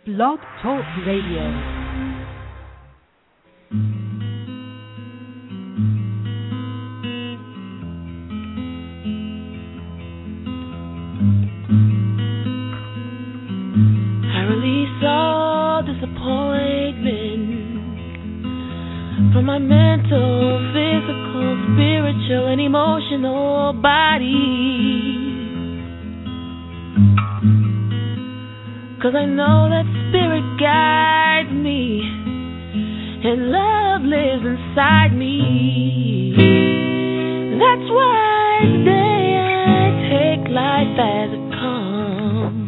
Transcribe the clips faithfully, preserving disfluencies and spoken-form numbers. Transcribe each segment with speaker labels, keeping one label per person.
Speaker 1: Blog Talk Radio.
Speaker 2: From my mental, physical, spiritual, and emotional body. 'Cause I know that spirit guides me, and love lives inside me. That's why today I take life as it comes.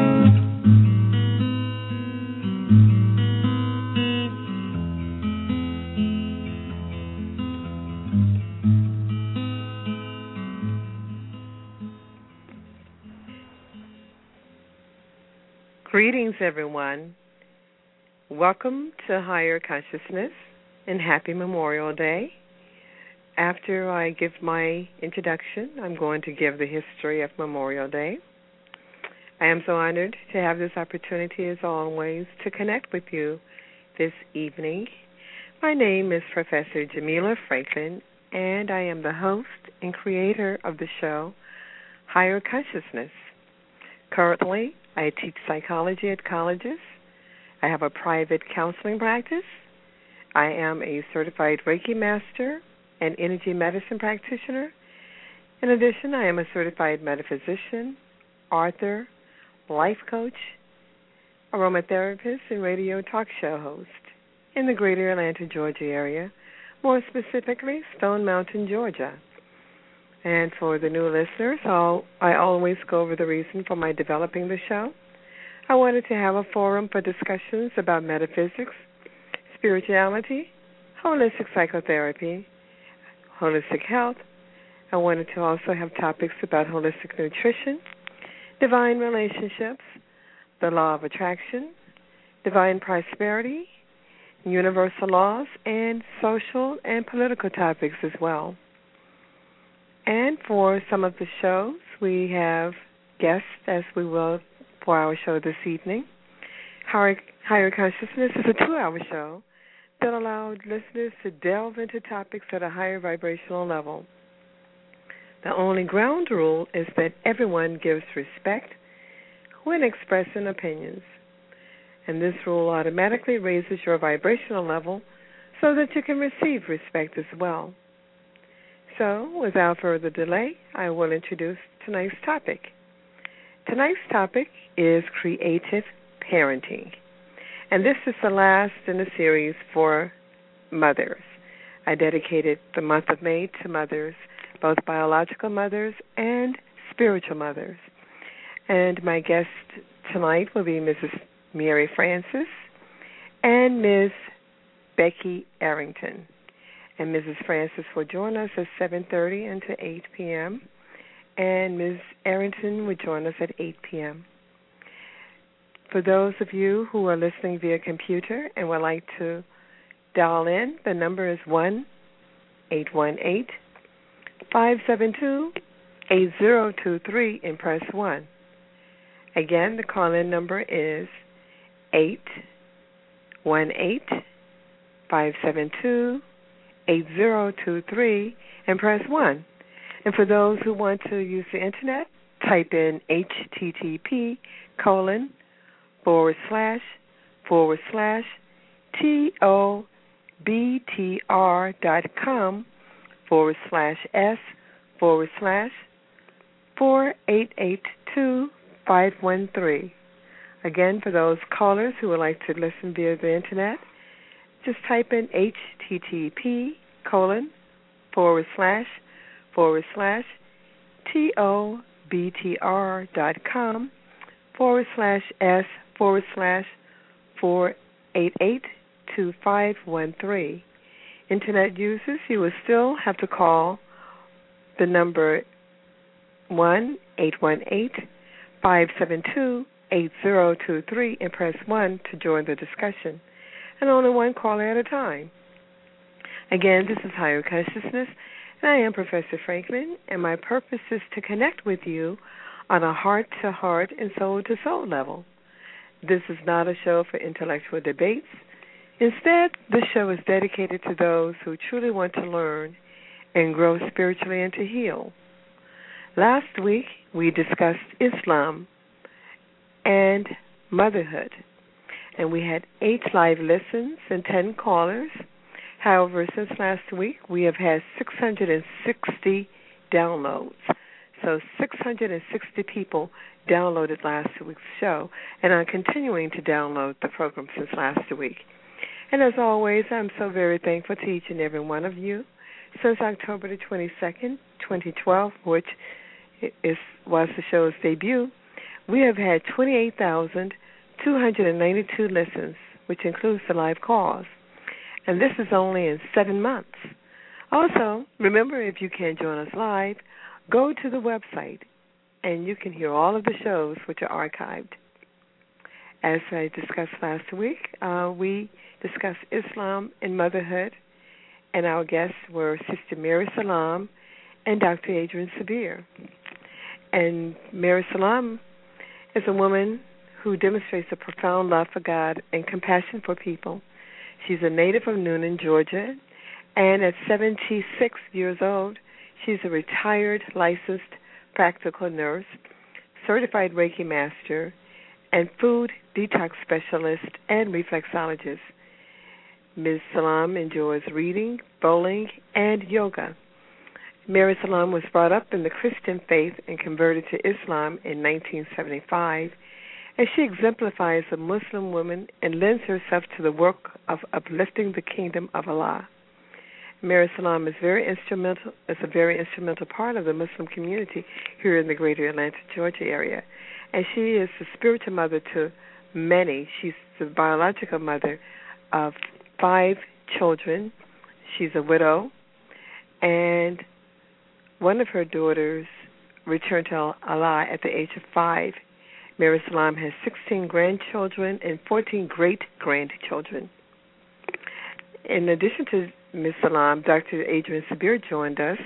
Speaker 3: Greetings, everyone. Welcome to Higher Consciousness and Happy Memorial Day. After I give my introduction, I'm going to give the history of Memorial Day. I am so honored to have this opportunity, as always, to connect with you this evening. My name is Professor Jamila Franklin, and I am the host and creator of the show, Higher Consciousness. Currently, I teach psychology at colleges. I have a private counseling practice. I am a certified Reiki master and energy medicine practitioner. In addition, I am a certified metaphysician, author, life coach, aromatherapist, and radio talk show host in the greater Atlanta, Georgia area, more specifically Stone Mountain, Georgia. And for the new listeners, I'll, I always go over the reason for my developing the show. I wanted to have a forum for discussions about metaphysics, spirituality, holistic psychotherapy, holistic health. I wanted to also have topics about holistic nutrition, divine relationships, the law of attraction, divine prosperity, universal laws, and social and political topics as well. And for some of the shows, we have guests, as we will for our show this evening. Higher, Higher Consciousness is a two-hour show that allows listeners to delve into topics at a higher vibrational level. The only ground rule is that everyone gives respect when expressing opinions. And this rule automatically raises your vibrational level so that you can receive respect as well. So, without further delay, I will introduce tonight's topic. Tonight's topic is creative parenting. And this is the last in the series for mothers. I dedicated the month of May to mothers, both biological mothers and spiritual mothers. And my guest tonight will be Missus Mary Francis and Miz Becky Arrington. And Missus Francis will join us at seven thirty and to eight p.m., and Miz Arrington will join us at eight p.m. For those of you who are listening via computer and would like to dial in, the number is one eight one eight, five seven two, eight zero two three and press one. Again, the call-in number is eight one eight, five seven two, eight zero two three and press one. And for those who want to use the internet, type in http colon forward slash forward slash tobtr dot com forward slash s forward slash four eight eight two five one three. Again, for those callers who would like to listen via the internet, just type in http colon forward slash forward slash tobtr dot com forward slash s forward slash four eight eight two five one three. Internet users, you will still have to call the number one eight one eight, five seven two, eight zero two three and press one to join the discussion. And only one caller at a time. Again, this is Higher Consciousness, and I am Professor Franklin, and my purpose is to connect with you on a heart-to-heart and soul-to-soul level. This is not a show for intellectual debates. Instead, this show is dedicated to those who truly want to learn and grow spiritually and to heal. Last week, we discussed Islam and motherhood, and we had eight live listens and ten callers. However, since last week, we have had six hundred sixty downloads. So six hundred sixty people downloaded last week's show, and I'm continuing to download the program since last week. And as always, I'm so very thankful to each and every one of you. Since October the twenty-second, twenty twelve, which is, was the show's debut, we have had twenty-eight thousand two hundred ninety-two listens, which includes the live calls. And this is only in seven months. Also, remember, if you can't join us live, go to the website, and you can hear all of the shows which are archived. As I discussed last week, uh, we discussed Islam and motherhood, and our guests were Sister Mary Salam and Doctor Adrian Sabir. And Mary Salam is a woman who demonstrates a profound love for God and compassion for people. She's a native of Noonan, Georgia, and at seventy-six years old, she's a retired licensed practical nurse, certified Reiki master, and food detox specialist and reflexologist. Miz Salam enjoys reading, bowling, and yoga. Mary Salam was brought up in the Christian faith and converted to Islam in nineteen seventy-five, and she exemplifies a Muslim woman and lends herself to the work of uplifting the kingdom of Allah. Mary Salam is very instrumental, is a very instrumental part of the Muslim community here in the greater Atlanta, Georgia area. And she is the spiritual mother to many. She's the biological mother of five children. She's a widow. And one of her daughters returned to Allah at the age of five. Mary Salam has sixteen grandchildren and fourteen great-grandchildren. In addition to Miz Salam, Doctor Adrian Sabir joined us,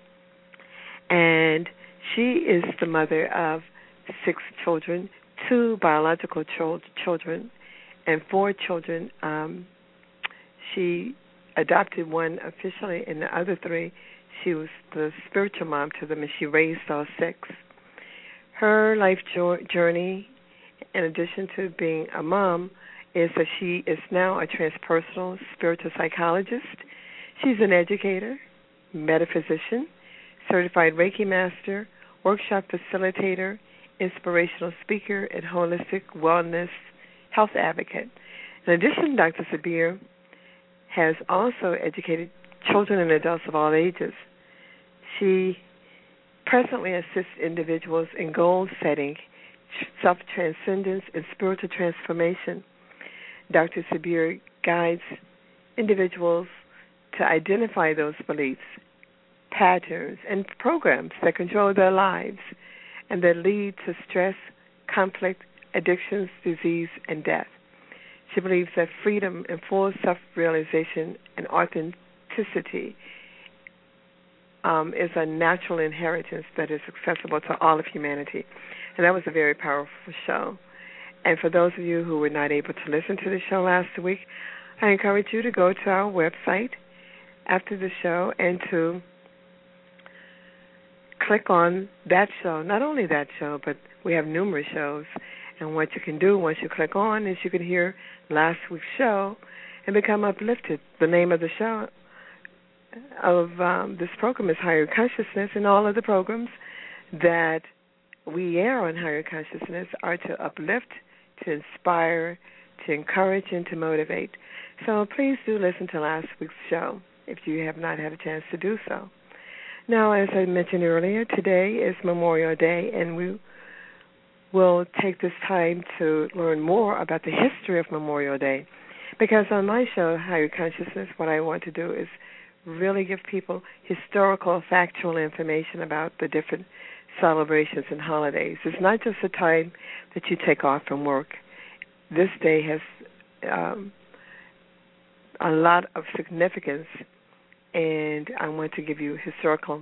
Speaker 3: and she is the mother of six children, two biological ch- children, and four children. Um, she adopted one officially, and the other three, she was the spiritual mom to them, and she raised all six. Her life journey, in addition to being a mom, is that she is now a transpersonal spiritual psychologist. She's an educator, metaphysician, certified Reiki master, workshop facilitator, inspirational speaker, and holistic wellness health advocate. In addition, Doctor Sabir has also educated children and adults of all ages. She presently assists individuals in goal setting, self-transcendence, and spiritual transformation. Doctor Sabir guides individuals to identify those beliefs, patterns, and programs that control their lives and that lead to stress, conflict, addictions, disease, and death. She believes that freedom and full self-realization and authenticity um, is a natural inheritance that is accessible to all of humanity. And that was a very powerful show. And for those of you who were not able to listen to the show last week, I encourage you to go to our website after the show and to click on that show. Not only that show, but we have numerous shows. And what you can do once you click on is you can hear last week's show and become uplifted. The name of the show of um, this program is Higher Consciousness, and all of the programs that we air on Higher Consciousness are to uplift, to inspire, to encourage, and to motivate. So please do listen to last week's show if you have not had a chance to do so. Now, as I mentioned earlier, today is Memorial Day, and we will take this time to learn more about the history of Memorial Day. Because on my show, Higher Consciousness, what I want to do is really give people historical, factual information about the different celebrations and holidays. It's not just a time that you take off from work. This day has um, a lot of significance, and I want to give you historical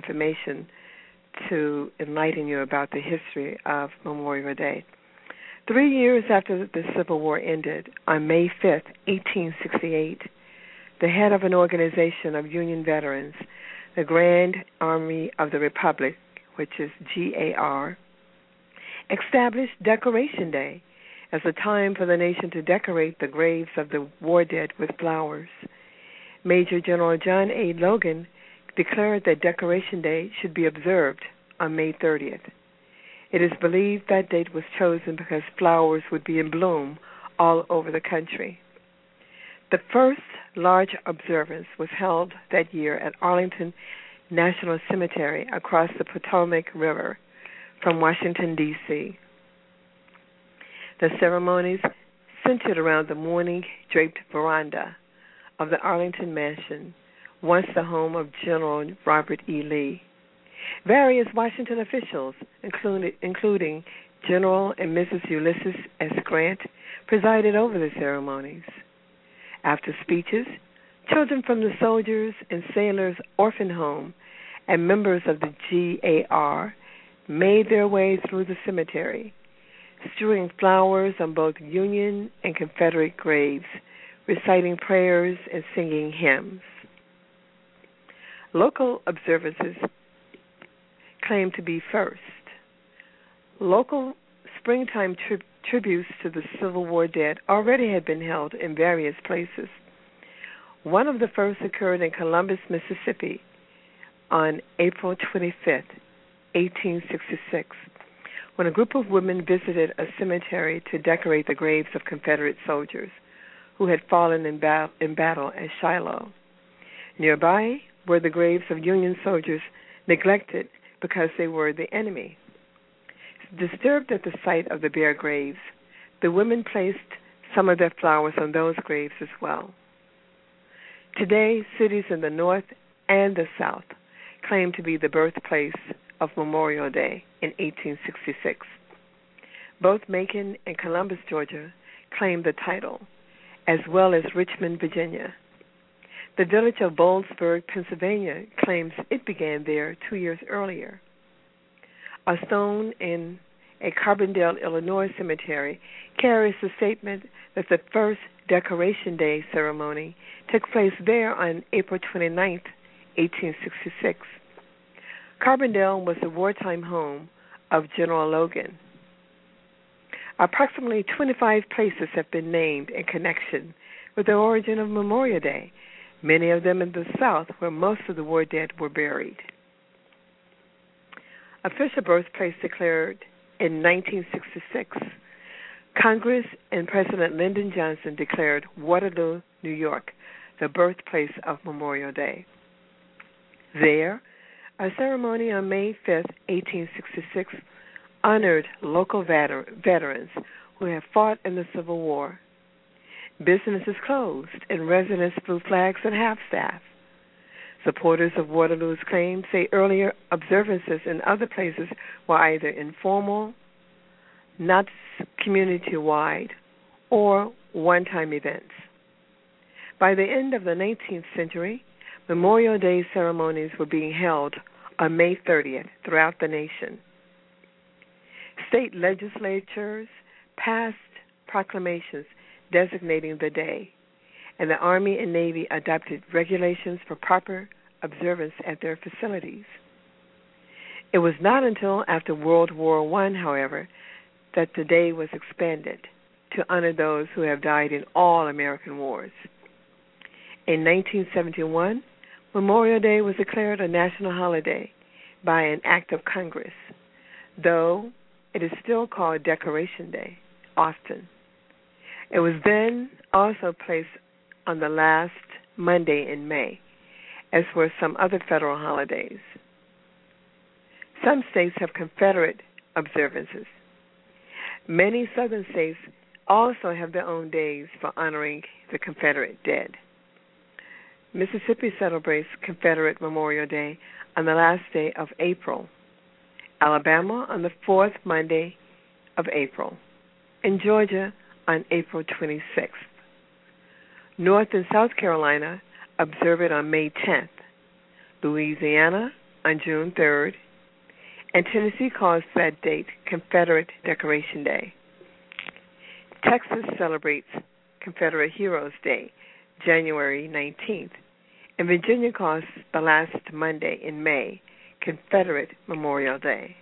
Speaker 3: information to enlighten you about the history of Memorial Day. Three years after the Civil War ended, on May fifth, eighteen sixty-eight, the head of an organization of Union veterans, the Grand Army of the Republic, which is G A R, established Decoration Day as a time for the nation to decorate the graves of the war dead with flowers. Major General John A. Logan declared that Decoration Day should be observed on May thirtieth. It is believed that date was chosen because flowers would be in bloom all over the country. The first large observance was held that year at Arlington National Cemetery across the Potomac River from Washington, D C The ceremonies centered around the mourning-draped veranda of the Arlington Mansion, once the home of General Robert E. Lee. Various Washington officials, including, including General and Missus Ulysses S. Grant, presided over the ceremonies. After speeches, children from the Soldiers and Sailors Orphan Home and members of the G A R made their way through the cemetery, strewing flowers on both Union and Confederate graves, reciting prayers and singing hymns. Local observances claim to be first. Local springtime tri- tributes to the Civil War dead already had been held in various places. One of the first occurred in Columbus, Mississippi on April twenty-fifth, eighteen sixty-six, when a group of women visited a cemetery to decorate the graves of Confederate soldiers who had fallen in, ba- in battle at Shiloh. Nearby were the graves of Union soldiers neglected because they were the enemy. Disturbed at the sight of the bare graves, the women placed some of their flowers on those graves as well. Today, cities in the North and the South claim to be the birthplace of Memorial Day in eighteen sixty-six. Both Macon and Columbus, Georgia, claim the title, as well as Richmond, Virginia. The village of Boalsburg, Pennsylvania, claims it began there two years earlier. A stone in a Carbondale, Illinois cemetery carries the statement that the first Decoration Day ceremony took place there on April twenty-ninth, eighteen sixty-six. Carbondale was the wartime home of General Logan. Approximately twenty-five places have been named in connection with the origin of Memorial Day, many of them in the South where most of the war dead were buried. Official birthplace declared in nineteen sixty-six, Congress and President Lyndon Johnson declared Waterloo, New York, the birthplace of Memorial Day. There, a ceremony on May fifth, eighteen sixty-six, honored local veter- veterans who have fought in the Civil War. Businesses closed and residents flew flags at half-staff. Supporters of Waterloo's claim say earlier observances in other places were either informal, not community-wide, or one-time events. By the end of the nineteenth century, Memorial Day ceremonies were being held on May thirtieth throughout the nation. State legislatures passed proclamations designating the day, and the Army and Navy adopted regulations for proper observance at their facilities. It was not until after World War One, however, that the day was expanded to honor those who have died in all American wars. In nineteen seventy-one, Memorial Day was declared a national holiday by an act of Congress, though it is still called Decoration Day often. It was then also placed on the last Monday in May, as were some other federal holidays. Some states have Confederate observances. Many southern states also have their own days for honoring the Confederate dead. Mississippi celebrates Confederate Memorial Day on the last day of April, Alabama on the fourth Monday of April, and Georgia on April twenty-sixth. North and South Carolina observe it on May tenth, Louisiana on June third, and Tennessee calls that date Confederate Decoration Day. Texas celebrates Confederate Heroes Day, January nineteenth, and Virginia calls the last Monday in May Confederate Memorial Day.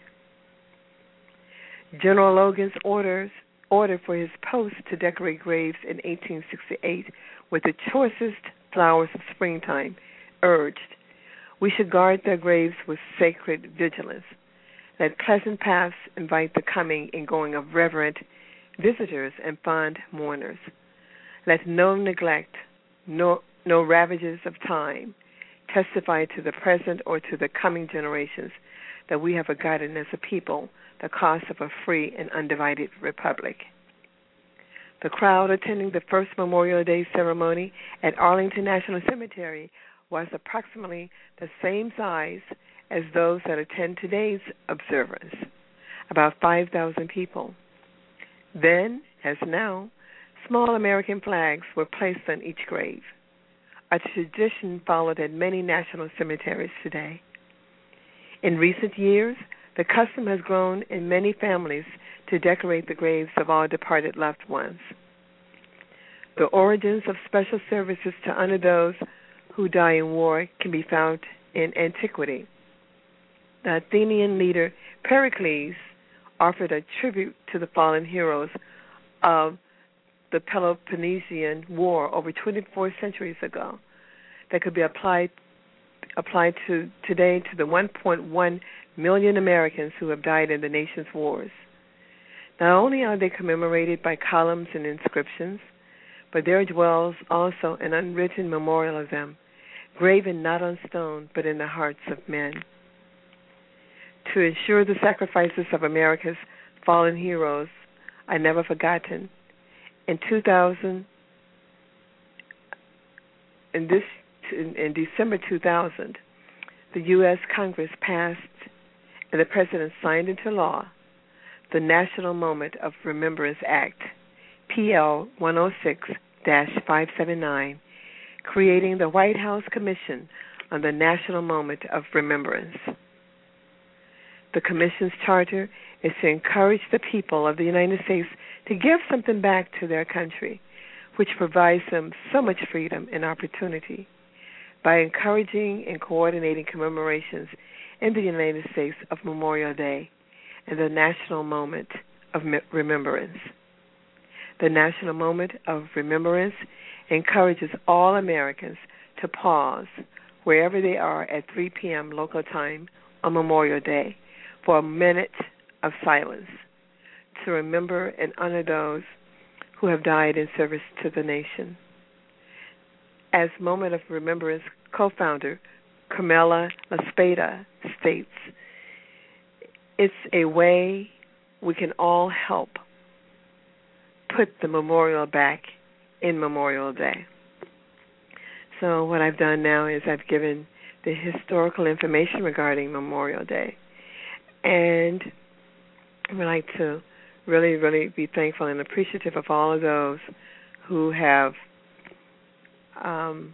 Speaker 3: General Logan's orders order for his post to decorate graves in eighteen sixty-eight with the choicest flowers of springtime urged, we should guard their graves with sacred vigilance. Let pleasant paths invite the coming and going of reverent visitors and fond mourners. Let no neglect, no, no ravages of time testify to the present or to the coming generations that we have forgotten as a people the cost of a free and undivided republic. The crowd attending the first Memorial Day ceremony at Arlington National Cemetery was approximately the same size as those that attend today's observance, about five thousand people. Then, as now, small American flags were placed on each grave, a tradition followed at many national cemeteries today. In recent years, the custom has grown in many families to decorate the graves of all departed loved ones. The origins of special services to honor those who die in war can be found in antiquity. The Athenian leader Pericles offered a tribute to the fallen heroes of the Peloponnesian War over twenty-four centuries ago that could be applied applied to today to the one point one million Americans who have died in the nation's wars. Not only are they commemorated by columns and inscriptions, but there dwells also an unwritten memorial of them, graven not on stone but in the hearts of men. To ensure the sacrifices of America's fallen heroes are never forgotten, in two thousand, in this in, in December two thousand, the U S Congress passed and the President signed into law the National Moment of Remembrance Act, P L one oh six dash five seventy-nine, creating the White House Commission on the National Moment of Remembrance. The Commission's charter is to encourage the people of the United States to give something back to their country, which provides them so much freedom and opportunity. By encouraging and coordinating commemorations in the United States of Memorial Day and the National Moment of Remembrance. The National Moment of Remembrance encourages all Americans to pause wherever they are at three p.m. local time on Memorial Day for a minute of silence to remember and honor those who have died in service to the nation. As Moment of Remembrance co-founder Carmela Laspada states, it's a way we can all help put the memorial back in Memorial Day. So what I've done now is I've given the historical information regarding Memorial Day. And I would like to really, really be thankful and appreciative of all of those who have um,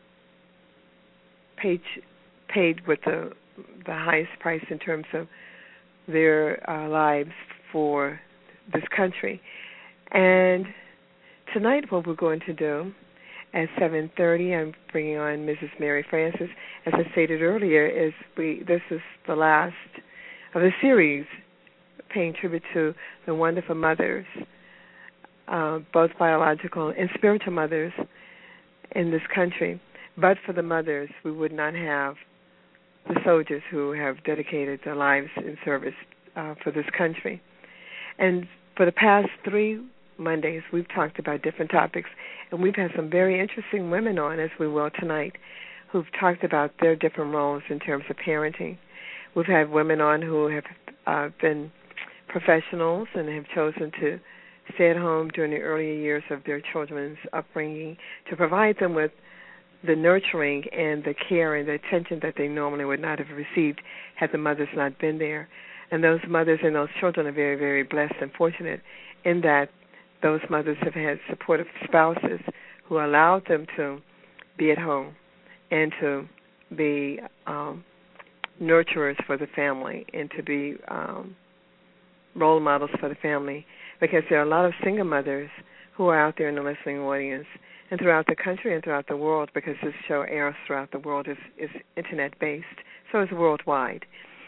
Speaker 3: paid paid with the the highest price in terms of their uh, lives for this country. And tonight, what we're going to do at seven thirty, I'm bringing on Missus Mary Francis. As I stated earlier, is we this is the last of the series paying tribute to the wonderful mothers, uh, both biological and spiritual mothers in this country. But for the mothers, we would not have the soldiers who have dedicated their lives in service uh, for this country. And for the past three Mondays, we've talked about different topics, and we've had some very interesting women on, as we will tonight, who've talked about their different roles in terms of parenting. We've had women on who have uh, been professionals and have chosen to stay at home during the earlier years of their children's upbringing to provide them with the nurturing and the care and the attention that they normally would not have received had the mothers not been there. And those mothers and those children are very, very blessed and fortunate in that those mothers have had supportive spouses who allowed them to be at home and to be um, nurturers for the family and to be um, role models for the family. because there are a lot of single mothers who are out there in the listening audience and throughout the country and throughout the world, because this show airs throughout the world, is, is Internet-based, so it's worldwide.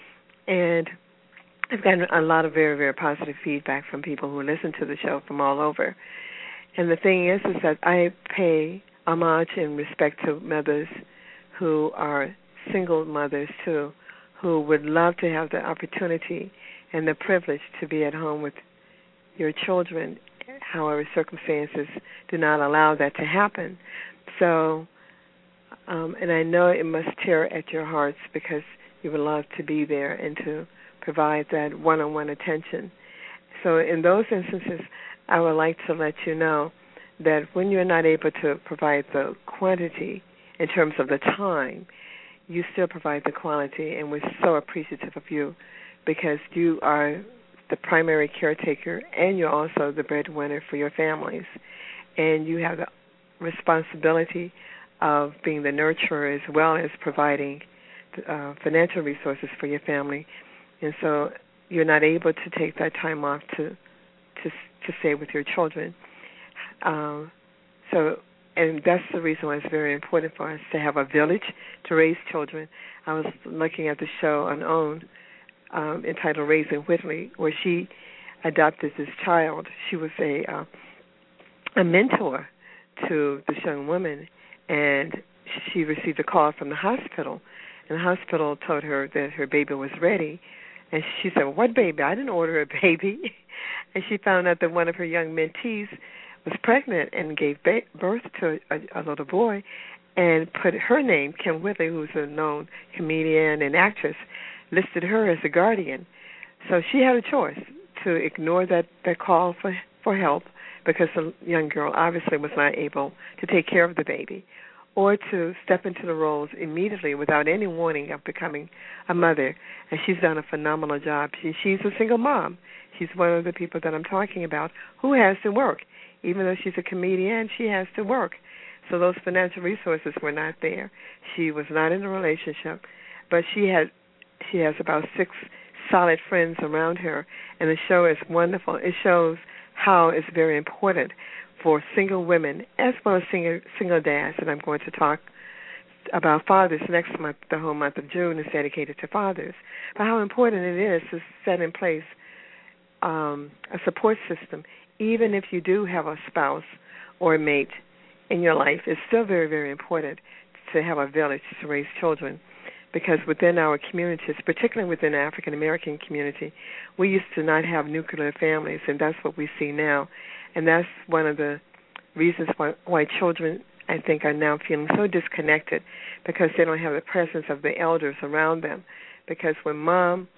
Speaker 3: And I've gotten a lot of very, very positive feedback from people who listen to the show from all over. And the thing is, is that I pay homage and respect to mothers who are single mothers, too, who would love to have the opportunity and the privilege to be at home with your children. However, circumstances do not allow that to happen. So, um, and I know it must tear at your hearts, because you would love to be there and to provide that one-on-one attention. So in those instances, I would like to let you know that when you're not able to provide the quantity in terms of the time, you still provide the quality, and we're so appreciative of you, because you are the primary caretaker, and you're also the breadwinner for your families. And you have the responsibility of being the nurturer as well as providing uh, financial resources for your family. And so you're not able to take that time off to to, to stay with your children. Um, so, and that's the reason why it's very important for us to have a village to raise children. I was looking at the show on OWN, Um, entitled Raising Whitley, where she adopted this child. She was a uh, a mentor to this young woman, and she received a call from the hospital, and the hospital told her that her baby was ready, and she said, well, what baby? I didn't order a baby. And she found out that one of her young mentees was pregnant and gave ba- birth to a, a little boy, and put her name, Kim Whitley, who's a known comedian and actress, listed her as a guardian. So she had a choice to ignore that, that call for for help, because the young girl obviously was not able to take care of the baby, or to step into the roles immediately without any warning of becoming a mother. And she's done a phenomenal job. She, she's a single mom. She's one of the people that I'm talking about who has to work. Even though she's a comedian, she has to work. So those financial resources were not there. She was not in a relationship, but she had She has about six solid friends around her, and the show is wonderful. It shows how it's very important for single women as well as single, single dads, and I'm going to talk about fathers next month. The whole month of June is dedicated to fathers, but how important it is to set in place um, a support system. Even if you do have a spouse or a mate in your life, it's still very, very important to have a village to raise children. Because within our communities, particularly within the African-American community, we used to not have nuclear families, and that's what we see now. And that's one of the reasons why, why children, I think, are now feeling so disconnected, because they don't have the presence of the elders around them. Because when mom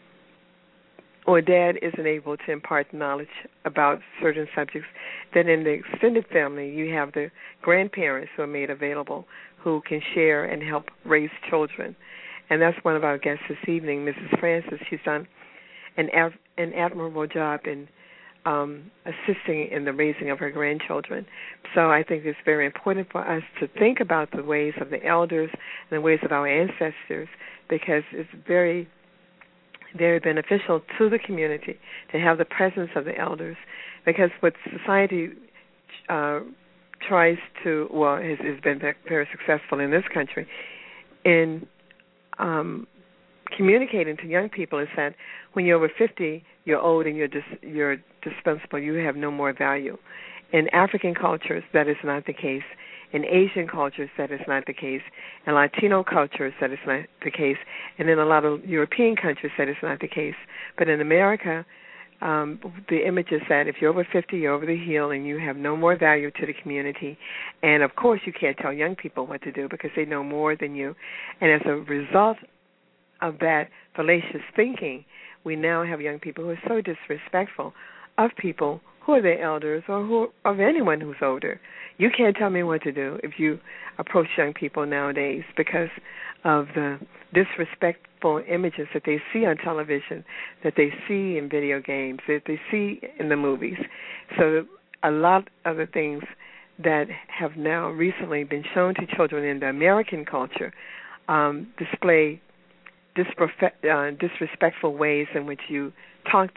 Speaker 3: or dad isn't able to impart knowledge about certain subjects, then in the extended family, you have the grandparents who are made available, who can share and help raise children. And that's one of our guests this evening, Missus Francis. She's done an, av- an admirable job in um, assisting in the raising of her grandchildren. So I think it's very important for us to think about the ways of the elders and the ways of our ancestors, because it's very, very beneficial to the community to have the presence of the elders. Because what society uh, tries to, well, has, has been very successful in this country, in Um, communicating to young people is that when you're over fifty, you're old and you're dis- you're dispensable. You have no more value. In African cultures, that is not the case. In Asian cultures, that is not the case. In Latino cultures, that is not the case. And in a lot of European countries, that is not the case. But in America, um, the image is that if you're over fifty, you're over the hill and you have no more value to the community. And, of course, you can't tell young people what to do because they know more than you. And as a result of that fallacious thinking, we now have young people who are so disrespectful of people who are their elders or who of anyone who's older. You can't tell me what to do if you approach young people nowadays because of the disrespectful images that they see on television, that they see in video games, that they see in the movies. So a lot of the things that have now recently been shown to children in the American culture um, display disprofe- uh, disrespectful ways in which you talk to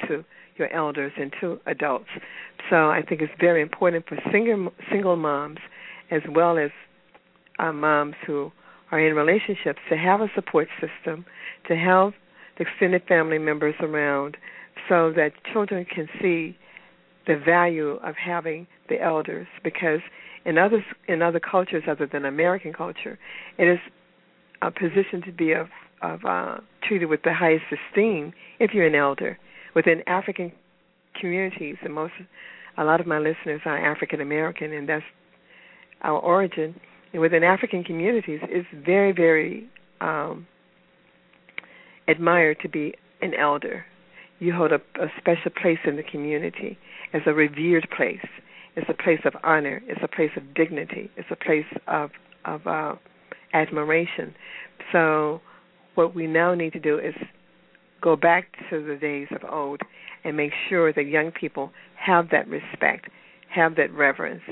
Speaker 3: your elders into adults. So I think it's very important for single single moms as well as uh, moms who are in relationships to have a support system, to have the extended family members around so that children can see the value of having the elders, because in other in other cultures other than American culture, it is a position to be of, of uh, treated with the highest esteem if you're an elder. Within African communities, and most a lot of my listeners are African American, and that's our origin. And within African communities, it's very, very um, admired to be an elder. You hold a, a special place in the community as a revered place. It's a place of honor. It's a place of dignity. It's a place of of uh, admiration. So what we now need to do is go back to the days of old and make sure that young people have that respect, have that reverence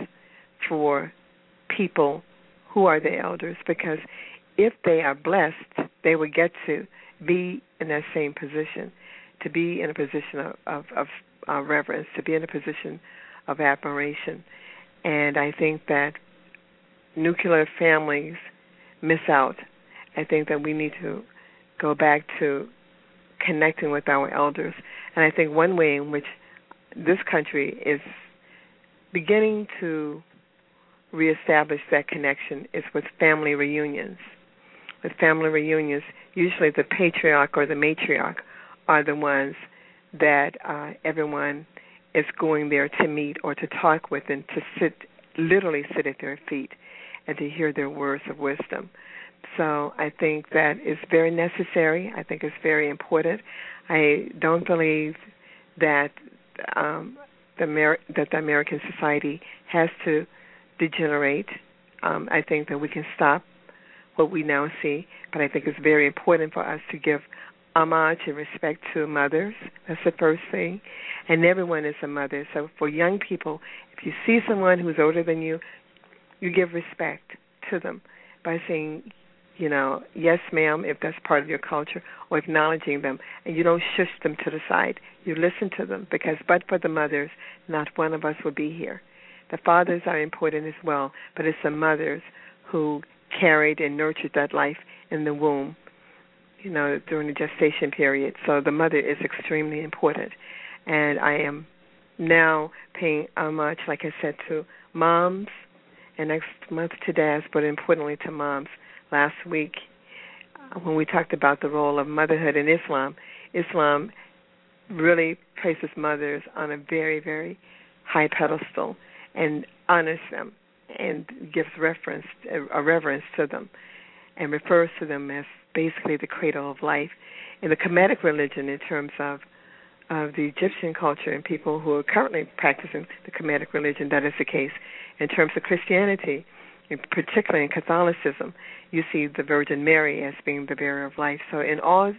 Speaker 3: for people who are the elders, because if they are blessed, they will get to be in that same position, to be in a position of, of, of uh, reverence, to be in a position of admiration. And I think that nuclear families miss out. I think that we need to go back to connecting with our elders. And I think one way in which this country is beginning to reestablish that connection is with family reunions. With family reunions, usually the patriarch or the matriarch are the ones that uh, everyone is going there to meet or to talk with and to sit, literally sit at their feet and to hear their words of wisdom. So I think that is very necessary. I think it's very important. I don't believe that um, the Amer- that the American society has to degenerate. Um, I think that we can stop what we now see, but I think it's very important for us to give homage and respect to mothers. That's the first thing. And everyone is a mother. So for young people, if you see someone who's older than you, you give respect to them by saying, you know, yes, ma'am, if that's part of your culture, or acknowledging them. And you don't shush them to the side. You listen to them, because but for the mothers, not one of us would be here. The fathers are important as well, but it's the mothers who carried and nurtured that life in the womb, you know, during the gestation period. So the mother is extremely important. And I am now paying homage, like I said, to moms, and next month to dads, but importantly to moms. Last week, when we talked about the role of motherhood in Islam, Islam really places mothers on a very, very high pedestal and honors them and gives reference, a reverence to them, and refers to them as basically the cradle of life. In the Kemetic religion, in terms of, of the Egyptian culture and people who are currently practicing the Kemetic religion, that is the case. In terms of Christianity, particularly in Catholicism, you see the Virgin Mary as being the bearer of life. So in all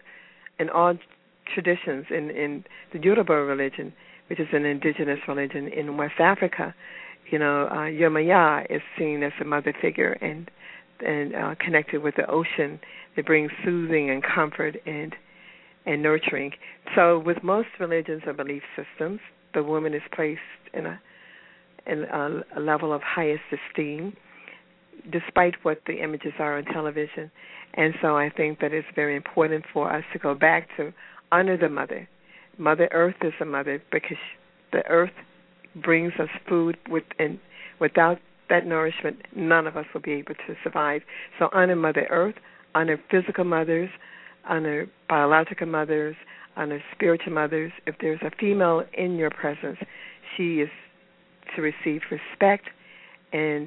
Speaker 3: in all traditions, in, in the Yoruba religion, which is an indigenous religion in West Africa, you know, uh, Yomaya is seen as a mother figure and and uh, connected with the ocean that brings soothing and comfort and and nurturing. So with most religions or belief systems, the woman is placed in a in a, a level of highest esteem, despite what the images are on television. And so I think that it's very important for us to go back to honor the mother. Mother Earth is a mother because the earth brings us food, with, and without that nourishment, none of us will be able to survive. So honor Mother Earth, honor physical mothers, honor biological mothers, honor spiritual mothers. If there's a female in your presence, she is to receive respect and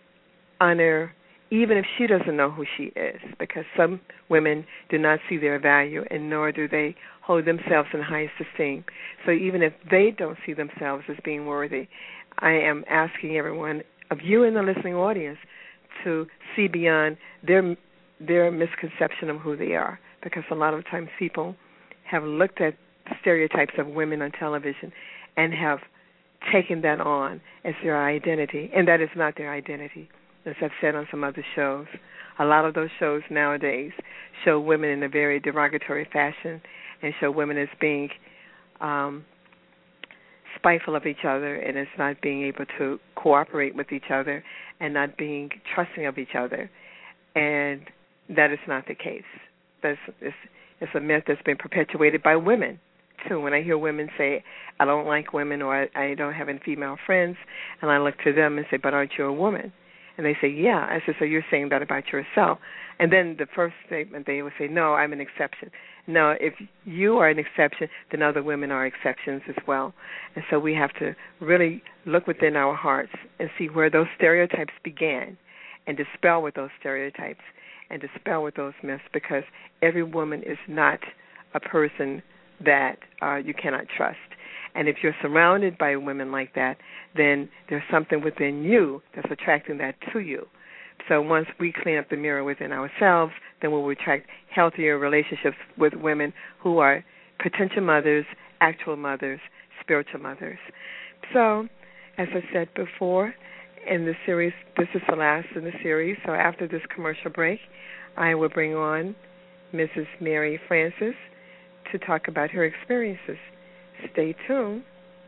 Speaker 3: honor, even if she doesn't know who she is, because some women do not see their value, and nor do they hold themselves in highest esteem. So even if they don't see themselves as being worthy, I am asking everyone of you in the listening audience to see beyond their their misconception of who they are, because a lot of times people have looked at stereotypes of women on television and have taken that on as their identity, and that is not their identity. As I've said on some other shows, a lot of those shows nowadays show women in a very derogatory fashion and show women as being um, spiteful of each other, and it's not being able to cooperate with each other and not being trusting of each other. And that is not the case. That's, it's, it's a myth that's been perpetuated by women, too. When I hear women say, I don't like women, or I, I don't have any female friends, and I look to them and say, but aren't you a woman? And they say, yeah. I said, so you're saying that about yourself. And then the first statement, they would say, no, I'm an exception. No, if you are an exception, then other women are exceptions as well. And so we have to really look within our hearts and see where those stereotypes began and dispel with those stereotypes and dispel with those myths, because every woman is not a person that uh, you cannot trust. And if you're surrounded by women like that, then there's something within you that's attracting that to you. So once we clean up the mirror within ourselves, then we will attract healthier relationships with women who are potential mothers, actual mothers, spiritual mothers. So, as I said before, in the series, this is the last in the series. So after this commercial break, I will bring on Missus Mary Francis to talk about her experiences. Stay tuned.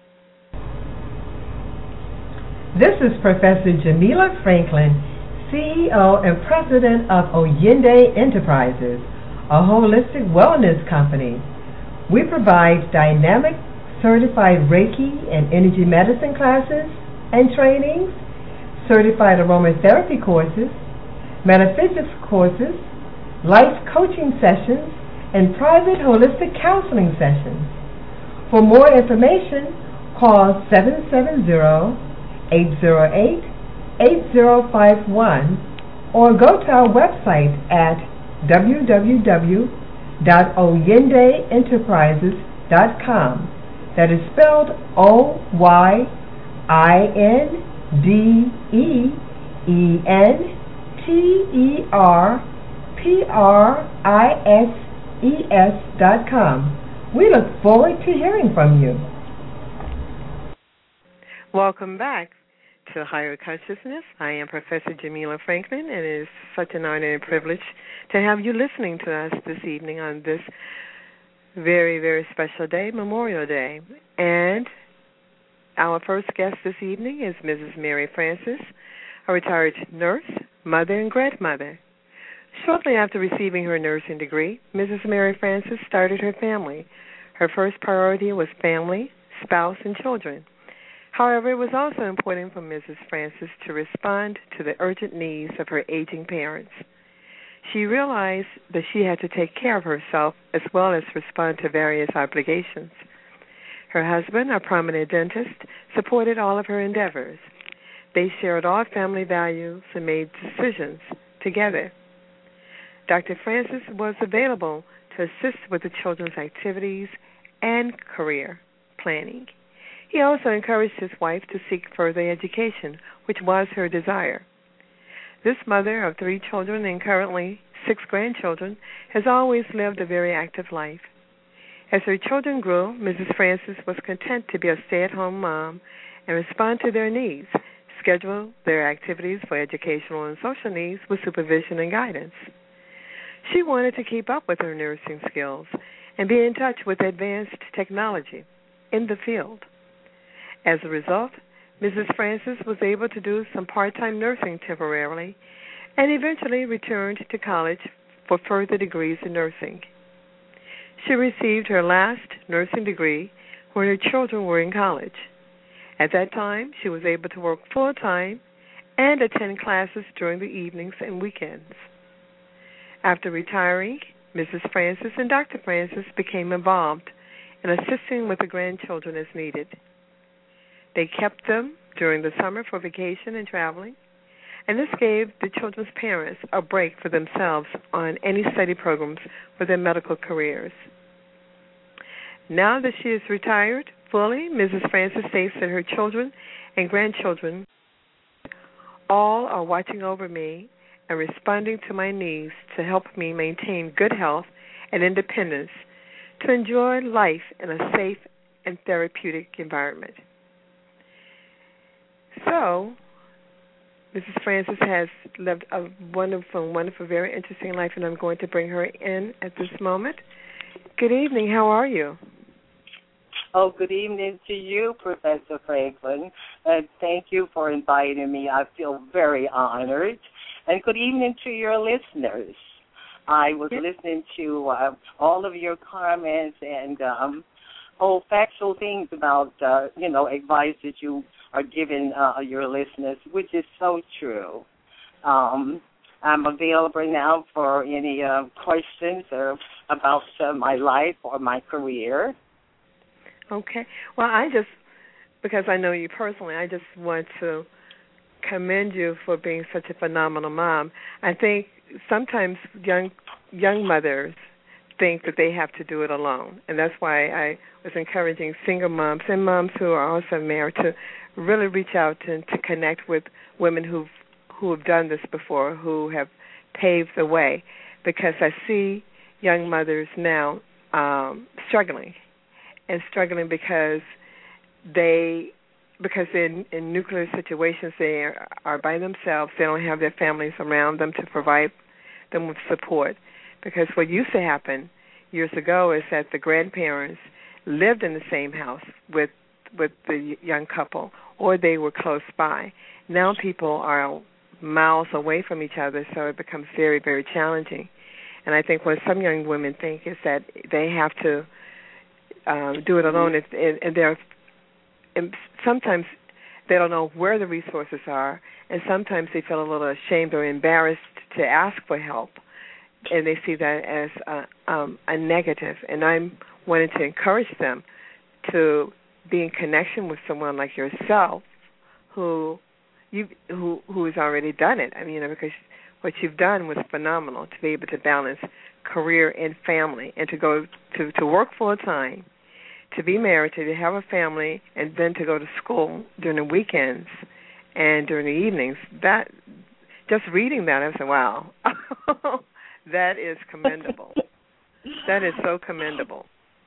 Speaker 1: This is Professor Jamila Franklin, C E O and President of Oyende Enterprises, a holistic wellness company. We provide dynamic certified Reiki and energy medicine classes and trainings, certified aromatherapy courses, metaphysics courses, life coaching sessions, and private holistic counseling sessions. For more information, call seven seven zero, eight zero eight, eight zero five one or go to our website at w w w dot oyende enterprises dot com. That is spelled O Y I N D E E N T E R P R I S E S dot com. We look forward to hearing from you.
Speaker 3: Welcome back to Higher Consciousness. I am Professor Jamila Franklin, and it is such an honor and privilege to have you listening to us this evening on this very, very special day, Memorial Day. And our first guest this evening is Missus Mary Francis, a retired nurse, mother, and grandmother. Shortly after receiving her nursing degree, Missus Mary Francis started her family. Her first priority was family, spouse, and children. However, it was also important for Missus Francis to respond to the urgent needs of her aging parents. She realized that she had to take care of herself as well as respond to various obligations. Her husband, a prominent dentist, supported all of her endeavors. They shared all family values and made decisions together. Doctor Francis was available to assist with the children's activities and career planning. He also encouraged his wife to seek further education, which was her desire. This mother of three children and currently six grandchildren has always lived a very active life. As her children grew, Missus Francis was content to be a stay-at-home mom and respond to their needs, schedule their activities for educational and social needs with supervision and guidance. She wanted to keep up with her nursing skills and be in touch with advanced technology in the field. As a result, Missus Francis was able to do some part-time nursing temporarily and eventually returned to college for further degrees in nursing. She received her last nursing degree when her children were in college. At that time, she was able to work full-time and attend classes during the evenings and weekends. After retiring, Missus Francis and Doctor Francis became involved in assisting with the grandchildren as needed. They kept them during the summer for vacation and traveling, and this gave the children's parents a break for themselves on any study programs for their medical careers. Now that she is retired fully, Missus Francis states that her children and grandchildren all are watching over me and responding to my needs to help me maintain good health and independence to enjoy life in a safe and therapeutic environment. So, Missus Francis has lived a wonderful, wonderful, very interesting life, and I'm going to bring her in at this moment. Good evening. How are you?
Speaker 4: Oh, good evening to you, Professor Franklin, and thank you for inviting me. I feel very honored. And good evening to your listeners. I was yes. listening to uh, all of your comments and um, oh, factual things about, uh, you know, advice that you are giving uh, your listeners, which is so true. Um, I'm available now for any uh, questions or about uh, my life or my career.
Speaker 3: Okay. Well, I just, because I know you personally, I just want to commend you for being such a phenomenal mom. I think sometimes young young mothers think that they have to do it alone, and that's why I was encouraging single moms and moms who are also married to really reach out and to connect with women who've who have done this before, who have paved the way, because I see young mothers now um, struggling, and struggling because they, because in, in nuclear situations they are, are by themselves. They don't have their families around them to provide them with support. Because what used to happen years ago is that the grandparents lived in the same house with with the young couple, or they were close by. Now people are miles away from each other, so it becomes very, very challenging. And I think what some young women think is that they have to um, do it alone, and, and they're and sometimes they don't know where the resources are, and sometimes they feel a little ashamed or embarrassed to ask for help, and they see that as a, um, a negative. And I'm wanting to encourage them to be in connection with someone like yourself, who you who who has already done it. I mean, you know, because what you've done was phenomenal, to be able to balance career and family, and to go to, to work full time, to be married, to have a family, and then to go to school during the weekends and during the evenings. That, just reading that, I said, wow, that is commendable. That is so commendable.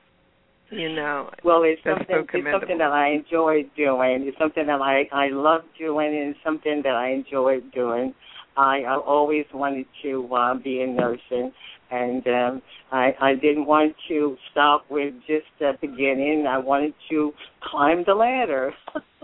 Speaker 3: You know,
Speaker 4: well, it's
Speaker 3: that's
Speaker 4: something.
Speaker 3: so
Speaker 4: It's something that I enjoy doing. It's something that I I love doing, and it's something that I enjoy doing. I, I always wanted to uh, be in nursing, and um, I I didn't want to stop with just the beginning. I wanted to climb the ladder.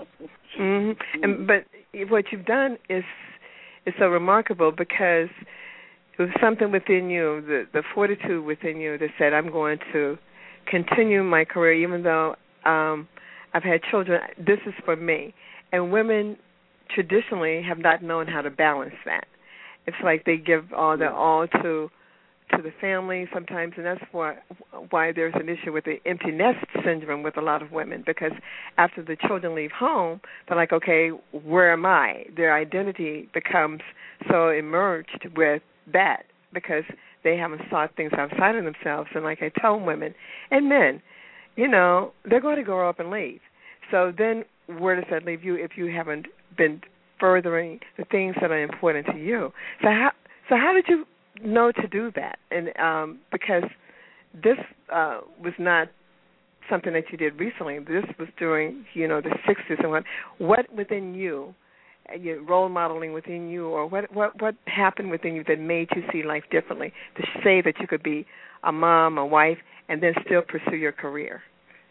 Speaker 3: mm-hmm. And but what you've done is is so remarkable, because it was something within you, the the fortitude within you, that said, I'm going to continue my career, even though um, I've had children. This is for me. And women traditionally have not known how to balance that. It's like they give all their all to to the family sometimes, and that's why why there's an issue with the empty nest syndrome with a lot of women, because after the children leave home, they're like, okay, where am I? Their identity becomes so immersed with that, because they haven't sought things outside of themselves. And like I tell women and men, you know, they're going to grow up and leave. So then where does that leave you if you haven't been furthering the things that are important to you? So how so how did you know to do that? And um, because this uh, was not something that you did recently. This was during, you know, the sixties and what. What within you, your role modeling within you, or what, what, what happened within you that made you see life differently, to say that you could be a mom, a wife, and then still pursue your career?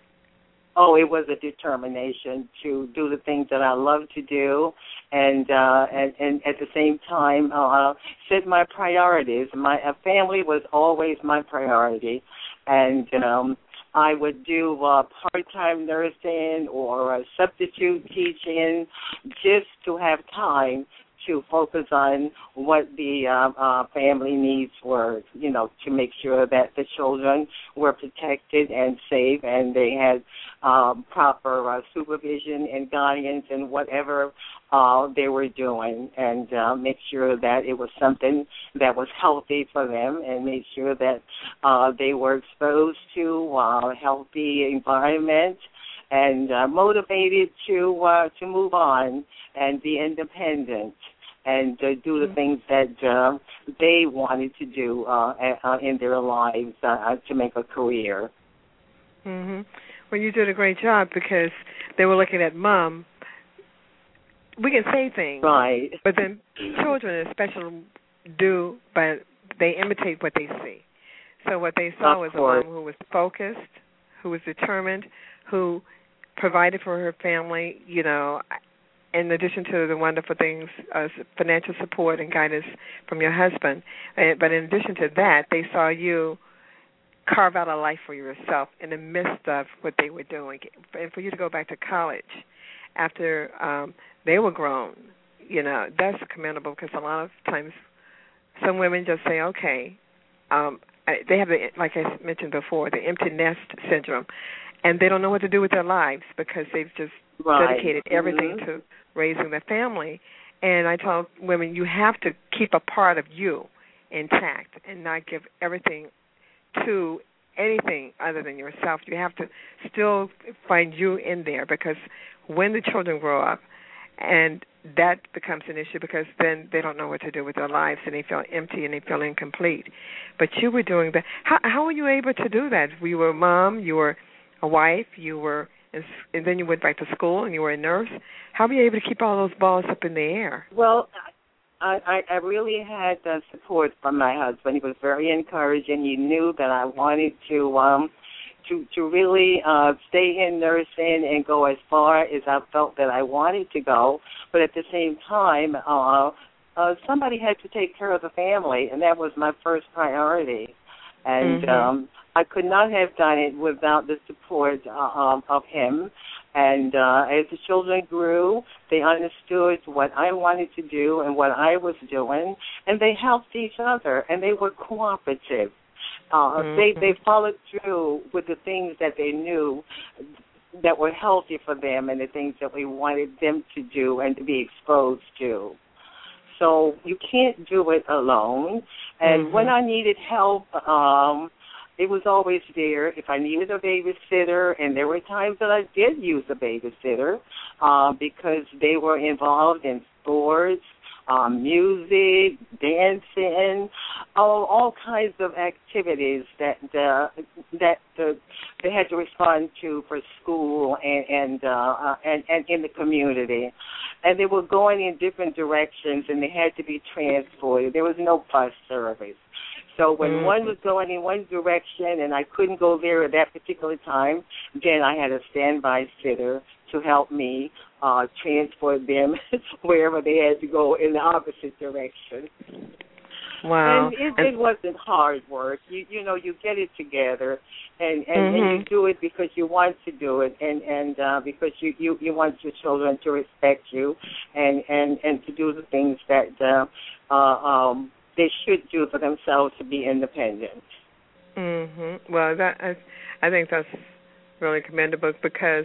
Speaker 4: Oh, it was a determination to do the things that I love to do, and uh, and, and at the same time uh, set my priorities. My uh, family was always my priority, and um, I would do uh, part-time nursing or uh, substitute teaching just to have time to focus on what the uh, uh, family needs were, you know, to make sure that the children were protected and safe, and they had um, proper uh, supervision and guidance in whatever uh, they were doing, and uh, make sure that it was something that was healthy for them, and make sure that uh, they were exposed to a healthy environment, and uh, motivated to uh, to move on and be independent, and uh, do the things that uh, they wanted to do uh, uh, in their lives uh, to make a career.
Speaker 3: Mm-hmm. Well, you did a great job, because they were looking at mom. We can say things,
Speaker 4: right?
Speaker 3: But then children especially do, but they imitate what they see. So what they saw
Speaker 4: of
Speaker 3: was
Speaker 4: course.
Speaker 3: a mom who was focused, who was determined, who provided for her family, you know, in addition to the wonderful things, uh, financial support and guidance from your husband. And, but in addition to that, they saw you carve out a life for yourself in the midst of what they were doing. And for you to go back to college after um, they were grown, you know, that's commendable, because a lot of times some women just say, okay, um, they have, the, like I mentioned before, the empty nest syndrome, and they don't know what to do with their lives because they've just
Speaker 4: right.
Speaker 3: dedicated everything
Speaker 4: mm-hmm.
Speaker 3: to raising their family. And I tell women, you have to keep a part of you intact and not give everything to anything other than yourself. You have to still find you in there, because when the children grow up, and that becomes an issue, because then they don't know what to do with their lives and they feel empty and they feel incomplete. But you were doing that. How, how were you able to do that? You were a mom, you were a wife, you were, and then you went back to school and you were a nurse. How were you able to keep all those balls up in the air?
Speaker 4: Well, I, I, I really had uh, support from my husband. He was very encouraging. He knew that I wanted to um, to to really uh, stay in nursing and go as far as I felt that I wanted to go. But at the same time, uh, uh, somebody had to take care of the family, and that was my first priority. And
Speaker 3: mm-hmm.
Speaker 4: um, I could not have done it without the support uh, um, of him. And uh, as the children grew, they understood what I wanted to do and what I was doing, and they helped each other, and they were cooperative. Uh,
Speaker 3: mm-hmm.
Speaker 4: They they followed through with the things that they knew that were healthy for them and the things that we wanted them to do and to be exposed to. So you can't do it alone. And
Speaker 3: mm-hmm.
Speaker 4: when I needed help, um, it was always there. If I needed a babysitter, and there were times that I did use a babysitter uh, because they were involved in sports, um, music, dancing, all, all kinds of activities that uh, that uh, they had to respond to for school and and, uh, and and in the community. And they were going in different directions, and they had to be transported. There was no bus service. So when mm-hmm. one was going in one direction and I couldn't go there at that particular time, then I had a standby sitter to help me uh, transport them wherever they had to go in the opposite direction.
Speaker 3: Wow.
Speaker 4: And it, and it wasn't hard work. You you know, you get it together, and, and, mm-hmm. and you do it because you want to do it, and, and uh, because you, you, you want your children to respect you and, and, and to do the things that uh, uh, um, they should do for themselves to be independent.
Speaker 3: Mm-hmm. Well, that I, I think that's really commendable, because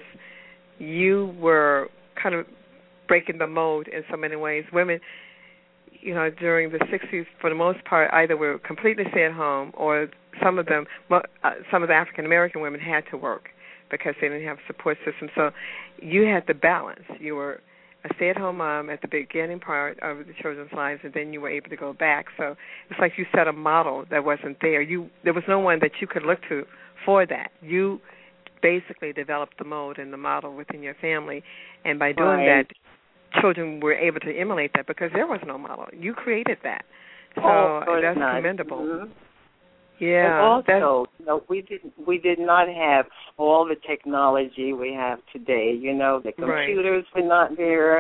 Speaker 3: you were kind of breaking the mold in so many ways. Women, you know, during the sixties, for the most part, either were completely stay-at-home, or some of them, uh, some of the African-American women had to work because they didn't have a support system. So you had the balance. You were a stay-at-home mom at the beginning part of the children's lives, and then you were able to go back. So it's like you set a model that wasn't there. You There was no one that you could look to for that. You basically developed the mold and the model within your family, and by doing
Speaker 4: right.
Speaker 3: that, children were able to emulate that because there was no model. You created that. So
Speaker 4: oh,
Speaker 3: that's
Speaker 4: not.
Speaker 3: commendable.
Speaker 4: Mm-hmm.
Speaker 3: Yeah.
Speaker 4: And also, you know, we didn't we did not have all the technology we have today. You know, the computers right. were not there.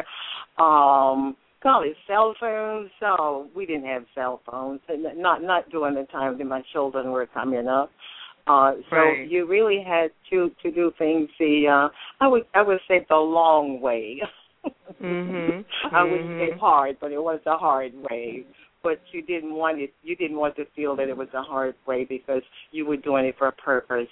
Speaker 4: Um, call it cell phones. So we didn't have cell phones, and not not during the time that my children were coming up. Uh, so
Speaker 3: right.
Speaker 4: you really had to to do things the uh, I would I would say the long way.
Speaker 3: mm-hmm.
Speaker 4: I wouldn't
Speaker 3: mm-hmm.
Speaker 4: say hard, but it was a hard way. But you didn't want it. You didn't want to feel that it was a hard way because you were doing it for a purpose.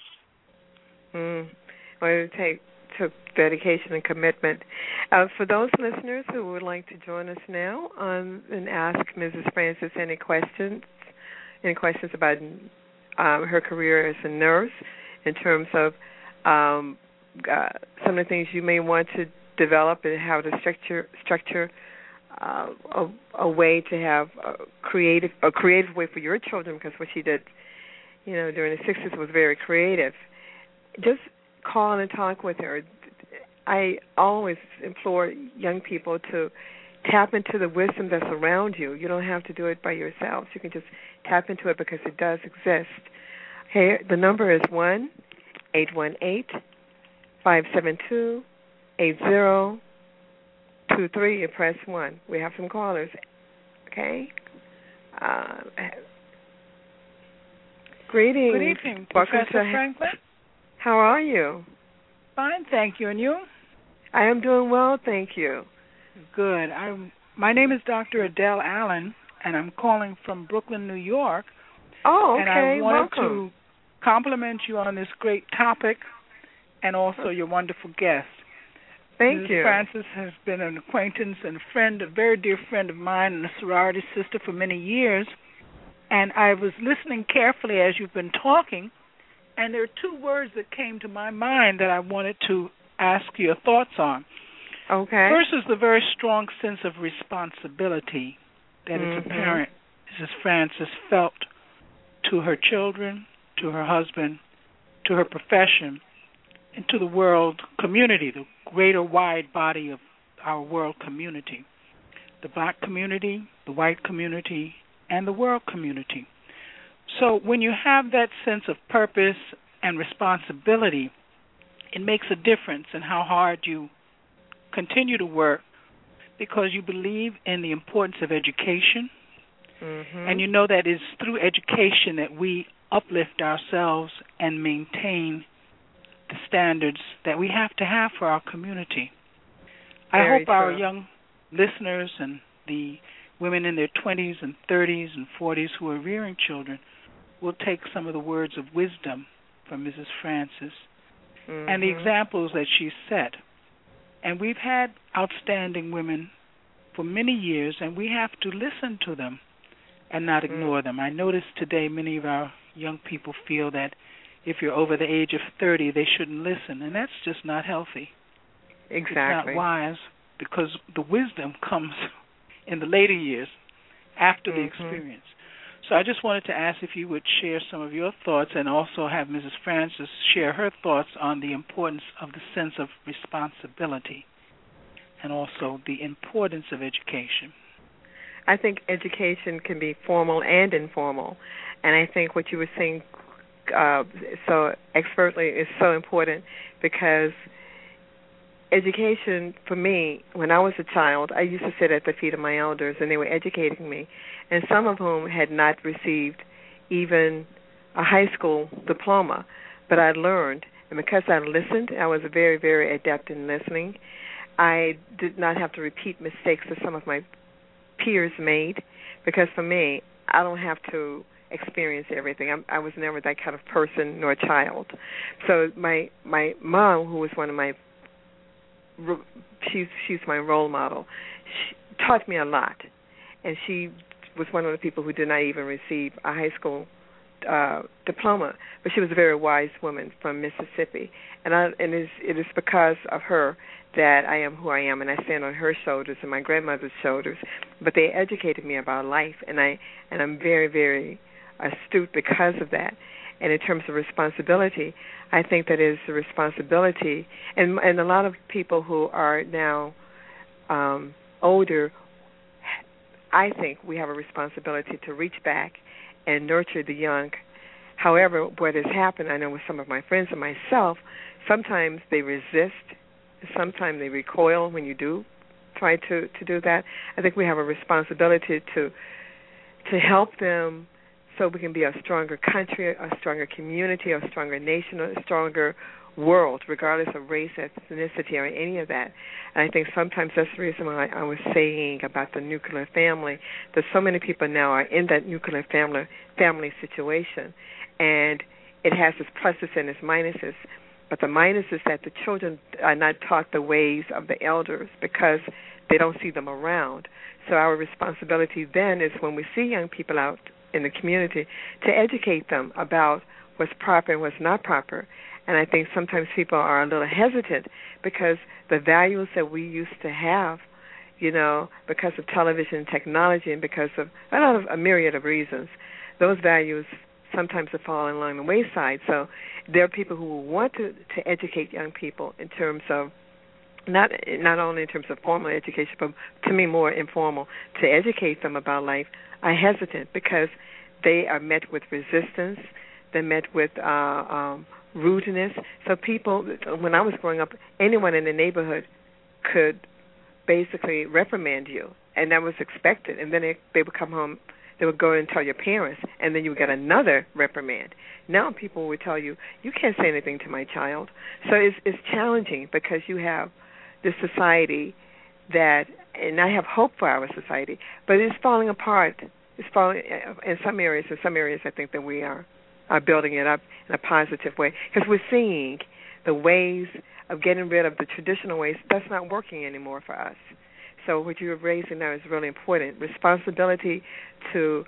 Speaker 3: Mm. Well, it take, took dedication and commitment. Uh, for those listeners who would like to join us now um, and ask Missus Francis any questions, any questions about um, her career as a nurse, in terms of um, uh, some of the things you may want to develop and how to structure structure. Uh, a, a way to have a creative, a creative way for your children, because what she did, you know, during the sixties was very creative. Just call and talk with her. I always implore young people to tap into the wisdom that's around you. You don't have to do it by yourselves. You can just tap into it because it does exist. Hey, the number is one eight one eight five seven two, eight zero two three. You press one. We have some callers. Okay? Uh, greetings.
Speaker 5: Good evening,
Speaker 3: Welcome
Speaker 5: Professor
Speaker 3: to,
Speaker 5: Franklin.
Speaker 3: How are you?
Speaker 5: Fine, thank you. And you?
Speaker 3: I am doing well, thank you.
Speaker 5: Good. I'm, my name is Doctor Adele Allen, and I'm calling from Brooklyn, New York.
Speaker 3: Oh, okay.
Speaker 5: And I wanted
Speaker 3: Welcome.
Speaker 5: to compliment you on this great topic and also your wonderful guest.
Speaker 3: Thank
Speaker 5: Missus
Speaker 3: you.
Speaker 5: Francis has been an acquaintance and a friend, a very dear friend of mine and a sorority sister for many years. And I was listening carefully as you've been talking, and there are two words that came to my mind that I wanted to ask your thoughts on.
Speaker 3: Okay.
Speaker 5: First is the very strong sense of responsibility that
Speaker 3: mm-hmm.
Speaker 5: it's apparent Missus Francis felt to her children, to her husband, to her profession, and to the world community, the greater wide body of our world community, the black community, the white community, and the world community. So when you have that sense of purpose and responsibility, it makes a difference in how hard you continue to work because you believe in the importance of education,
Speaker 3: mm-hmm.
Speaker 5: and you know that it's through education that we uplift ourselves and maintain the standards that we have to have for our community.
Speaker 3: Very
Speaker 5: I hope
Speaker 3: true.
Speaker 5: our young listeners and the women in their twenties and thirties and forties who are rearing children will take some of the words of wisdom from Missus Francis
Speaker 3: mm-hmm.
Speaker 5: and the examples that she set. And we've had outstanding women for many years, and we have to listen to them and not ignore mm. them. I notice today many of our young people feel that if you're over the age of thirty, they shouldn't listen, and that's just not healthy.
Speaker 3: Exactly.
Speaker 5: It's not wise because the wisdom comes in the later years after
Speaker 3: mm-hmm.
Speaker 5: the experience. So I just wanted to ask if you would share some of your thoughts and also have Missus Francis share her thoughts on the importance of the sense of responsibility and also the importance of education.
Speaker 3: I think education can be formal and informal, and I think what you were saying uh, so expertly is so important because education, for me, when I was a child, I used to sit at the feet of my elders, and they were educating me, and some of whom had not received even a high school diploma, but I learned, and because I listened, I was very, very adept in listening. I did not have to repeat mistakes that some of my peers made, because for me, I don't have to experience everything. I'm, I was never that kind of person nor child. So my my mom, who was one of my She's she's my role model. She taught me a lot, and she was one of the people who did not even receive a high school uh, diploma, but she was a very wise woman from Mississippi, and I, and it is, it is because of her that I am who I am, and I stand on her shoulders and my grandmother's shoulders. But they educated me about life, and I and I'm very very astute because of that. And in terms of responsibility, I think that is a responsibility. And and a lot of people who are now um, older, I think we have a responsibility to reach back and nurture the young. However, what has happened, I know with some of my friends and myself, sometimes they resist, sometimes they recoil when you do try to, to do that. I think we have a responsibility to to help them so we can be a stronger country, a stronger community, a stronger nation, a stronger world, regardless of race, ethnicity, or any of that. And I think sometimes that's the reason why I was saying about the nuclear family, that so many people now are in that nuclear family family situation, and it has its pluses and its minuses. But the minus is that the children are not taught the ways of the elders because they don't see them around. So our responsibility then is when we see young people out in the community to educate them about what's proper and what's not proper. And I think sometimes people are a little hesitant because the values that we used to have, you know, because of television technology and because of a lot of a myriad of reasons, those values sometimes have fallen along the wayside. So there are people who want to, to educate young people in terms of not not only in terms of formal education, but to me more informal, to educate them about life, are hesitant because they are met with resistance, they're met with uh, um, rudeness. So people, when I was growing up, anyone in the neighborhood could basically reprimand you, and that was expected. And then they, they would come home, they would go and tell your parents, and then you would get another reprimand. Now people would tell you, you can't say anything to my child. So it's, it's challenging because you have this society that, and I have hope for our society, but it's falling apart. It's falling in some areas. In some areas, I think that we are, are building it up in a positive way because we're seeing the ways of getting rid of the traditional ways. That's not working anymore for us. So what you're raising now is really important. Responsibility to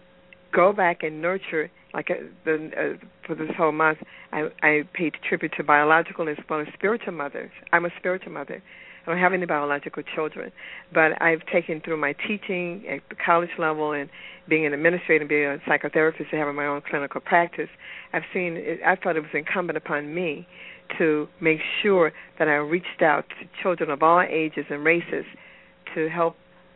Speaker 3: go back and nurture, like uh, the, uh, for this whole month, I, I paid tribute to biological as well as spiritual mothers. I'm a spiritual mother. I don't have any biological children, but I've taken through my teaching at the college level and being an administrator and being a psychotherapist and having my own clinical practice. I've seen, it, I thought it was incumbent upon me to make sure that I reached out to children of all ages and races to help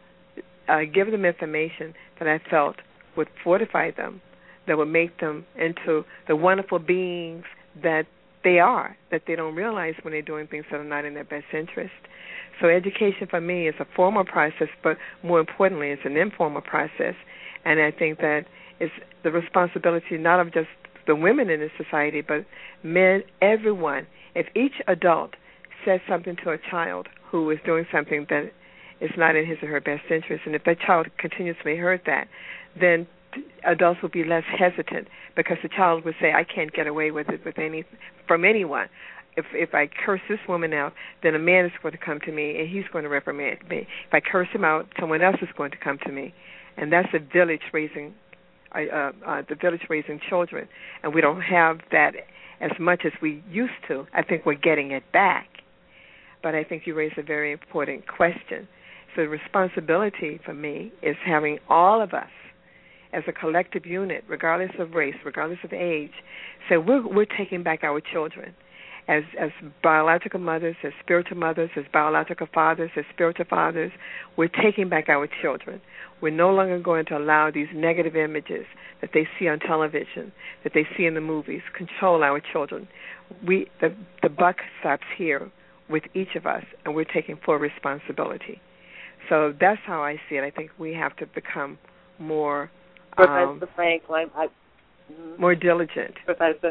Speaker 3: uh, give them information that I felt would fortify them, that would make them into the wonderful beings that they are, that they don't realize when they're doing things that are not in their best interest. So education for me is a formal process, but more importantly, it's an informal process. And I think that it's the responsibility not of just the women in this society, but men, everyone. If each adult says something to a child who is doing something that is not in his or her best interest, and if that child continuously heard that, then adults will be less hesitant because the child would say, I can't get away with it with any from anyone. If if I curse this woman out, then a man is going to come to me and he's going to reprimand me. If I curse him out, someone else is going to come to me, and that's the village raising, uh, uh, the village raising children, and we don't have that as much as we used to. I think we're getting it back, but I think you raised a very important question. So the responsibility for me is having all of us as a collective unit, regardless of race, regardless of age, say we're, we're taking back our children. As as biological mothers, as spiritual mothers, as biological fathers, as spiritual fathers, we're taking back our children. We're no longer going to allow these negative images that they see on television, that they see in the movies, control our children. We the the buck stops here with each of us, and we're taking full responsibility. So that's how I see it. I think we have to become more um,
Speaker 4: Professor Franklin, I, mm-hmm.
Speaker 3: more diligent.
Speaker 4: Professor.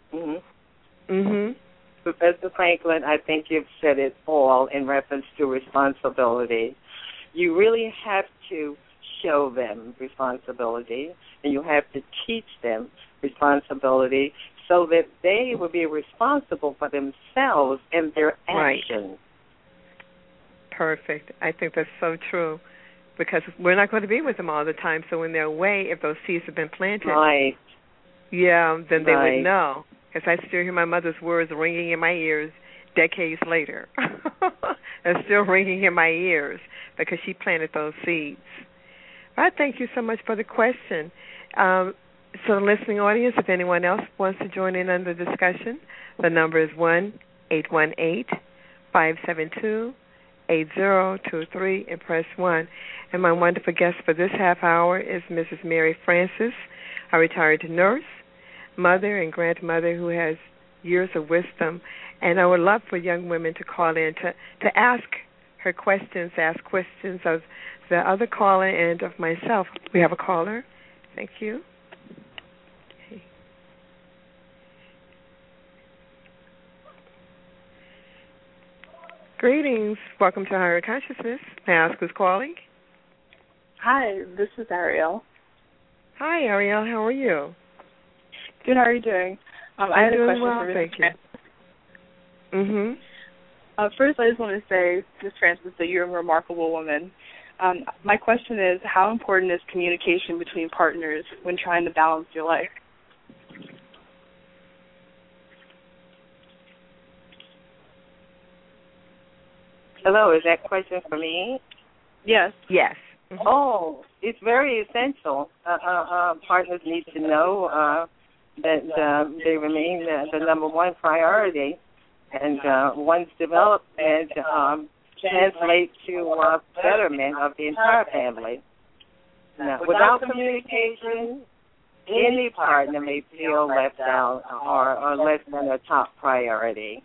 Speaker 4: Mm-hmm.
Speaker 3: Mm-hmm.
Speaker 4: Professor Franklin, I think you've said it all in reference to responsibility. You really have to show them responsibility, and you have to teach them responsibility so that they will be responsible for themselves and their actions.
Speaker 3: Right. Perfect. I think that's so true because we're not going to be with them all the time, so when they're away, if those seeds have been planted,
Speaker 4: right.
Speaker 3: yeah, then they
Speaker 4: right.
Speaker 3: would know. Because I still hear my mother's words ringing in my ears decades later. They're still ringing in my ears because she planted those seeds. I thank you so much for the question. Um, so the listening audience, if anyone else wants to join in on the discussion, the number is one eight one eight, five seven two, eight zero two three and press one. And my wonderful guest for this half hour is Missus Mary Francis, a retired nurse, mother and grandmother who has years of wisdom, and I would love for young women to call in to, to ask her questions, ask questions of the other caller and of myself. We have a caller. Thank you. Okay. Greetings. Welcome to Higher Consciousness. May I ask who's calling?
Speaker 6: Hi, this is Ariel.
Speaker 3: Hi, Ariel. How are you?
Speaker 6: Good. How are you doing? Um, I
Speaker 3: I'm
Speaker 6: had a
Speaker 3: doing
Speaker 6: question
Speaker 3: well,
Speaker 6: for Miz
Speaker 3: thank
Speaker 6: Francis.
Speaker 3: you. Mhm.
Speaker 6: Uh, first, I just want to say, Miz Francis, that you're a remarkable woman. Um, my question is, how important is communication between partners when trying to balance your life?
Speaker 4: Hello, is that question for me?
Speaker 6: Yes.
Speaker 3: Yes. Mm-hmm.
Speaker 4: Oh, it's very essential. Uh, uh, uh, partners need to know uh, that uh, they remain the, the number one priority, and uh, once developed, and um, translate to uh, betterment of the entire family. Now, without communication, any partner may feel left out or, or less than a top priority.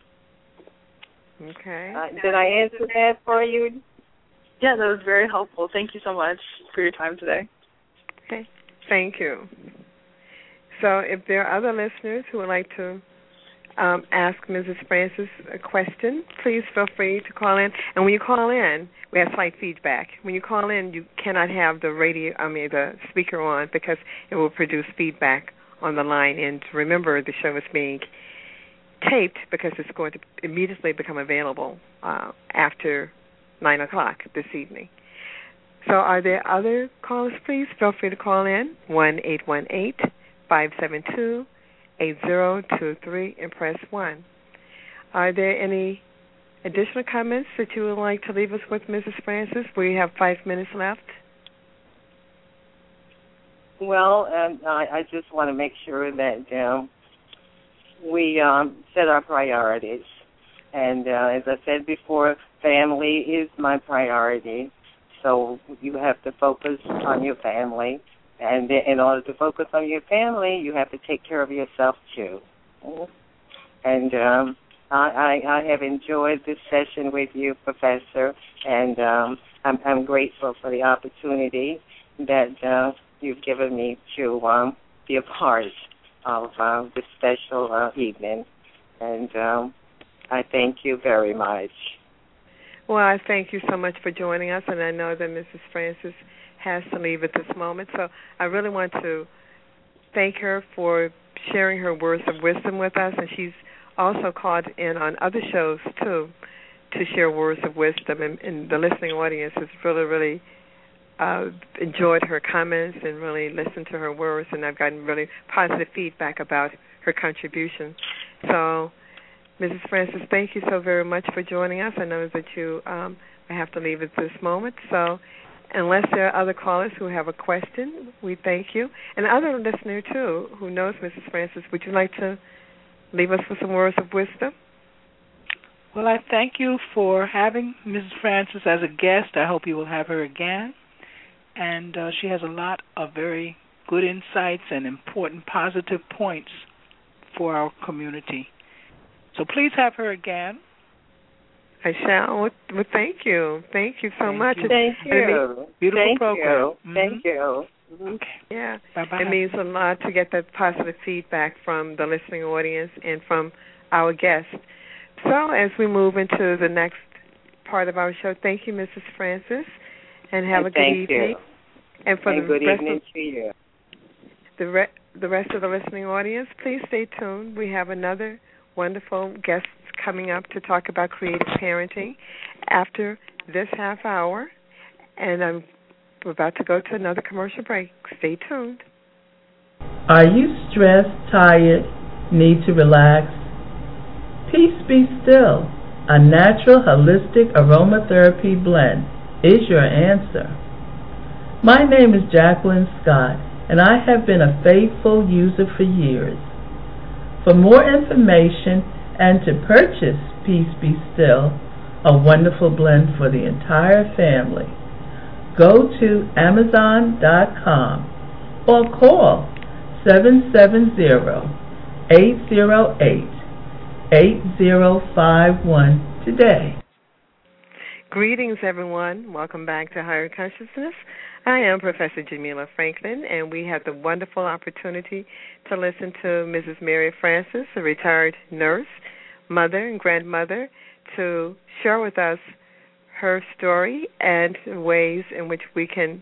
Speaker 3: Okay.
Speaker 4: Uh, did I answer that for you?
Speaker 6: Yeah, that was very helpful. Thank you so much for your time today.
Speaker 3: Okay. Thank you. So if there are other listeners who would like to um, ask Missus Francis a question, please feel free to call in. And when you call in, we have slight feedback. When you call in, you cannot have the radio, I mean, the speaker on because it will produce feedback on the line. And remember, the show is being taped because it's going to immediately become available uh, after nine o'clock this evening. So are there other callers, please? Feel free to call in, one eight one eight, five seven two, eight zero two three, and press one. Are there any additional comments that you would like to leave us with, Missus Francis? We have five minutes left.
Speaker 4: Well, um, I, I just want to make sure that um, we um, set our priorities. And uh, as I said before, family is my priority. So you have to focus on your family. And in order to focus on your family, you have to take care of yourself, too. And um, I, I, I have enjoyed this session with you, Professor, and um, I'm, I'm grateful for the opportunity that uh, you've given me to um, be a part of uh, this special uh, evening. And um, I thank you very much.
Speaker 3: Well, I thank you so much for joining us, and I know that Missus Francis has to leave at this moment. So I really want to thank her for sharing her words of wisdom with us, and she's also called in on other shows, too, to share words of wisdom, and, and the listening audience has really, really uh, enjoyed her comments and really listened to her words, and I've gotten really positive feedback about her contribution. So, Missus Francis, thank you so very much for joining us. I know that you um, have to leave at this moment, so unless there are other callers who have a question, we thank you. And other listener, too, who knows Missus Francis, would you like to leave us with some words of wisdom?
Speaker 5: Well, I thank you for having Missus Francis as a guest. I hope you will have her again. And uh, she has a lot of very good insights and important positive points for our community. So please have her again.
Speaker 3: I shall. Well, well thank you. Thank you so
Speaker 5: thank
Speaker 3: much.
Speaker 5: You.
Speaker 4: Thank you.
Speaker 5: Beautiful
Speaker 4: thank
Speaker 5: program.
Speaker 4: You.
Speaker 5: Mm-hmm.
Speaker 4: Thank you.
Speaker 5: Okay.
Speaker 3: Yeah.
Speaker 5: Bye-bye.
Speaker 3: It means a lot to get that positive feedback from the listening audience and from our guests. So as we move into the next part of our show, thank you, Missus Francis, and have
Speaker 4: and
Speaker 3: a good
Speaker 4: thank
Speaker 3: evening.
Speaker 4: You.
Speaker 3: And for
Speaker 4: and
Speaker 3: the
Speaker 4: good
Speaker 3: rest
Speaker 4: evening
Speaker 3: of,
Speaker 4: to you.
Speaker 3: The, re- the rest of the listening audience, please stay tuned. We have another wonderful guest coming up to talk about creative parenting after this half hour, and I'm we're about to go to another commercial break. Stay tuned.
Speaker 7: Are you stressed, tired, need to relax? Peace Be Still, a natural holistic aromatherapy blend, is your answer. My name is Jacqueline Scott, and I have been a faithful user for years. For more information and to purchase Peace Be Still, a wonderful blend for the entire family, go to amazon dot com or call seven seven zero, eight zero eight, eight zero five one today.
Speaker 3: Greetings, everyone. Welcome back to Higher Consciousness. I am Professor Jamila Franklin, and we had the wonderful opportunity to listen to Missus Mary Francis, a retired nurse, mother, and grandmother, to share with us her story and ways in which we can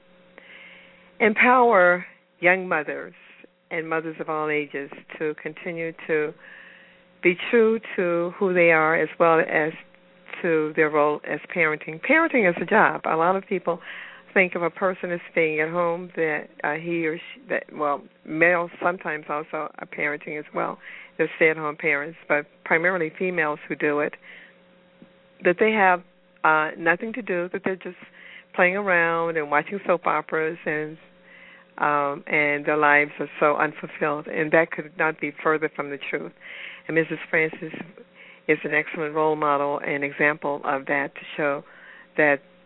Speaker 3: empower young mothers and mothers of all ages to continue to be true to who they are as well as to their role as parenting. Parenting is a job. A lot of people think of a person as staying at home, that uh, he or she, that well, males sometimes also are parenting as well. They're stay-at-home parents, but primarily females who do it, that they have uh, nothing to do, that they're just playing around and watching soap operas, and um, and their lives are so unfulfilled, and that could not be further from the truth. And Missus Francis is an excellent role model and example of that, to show that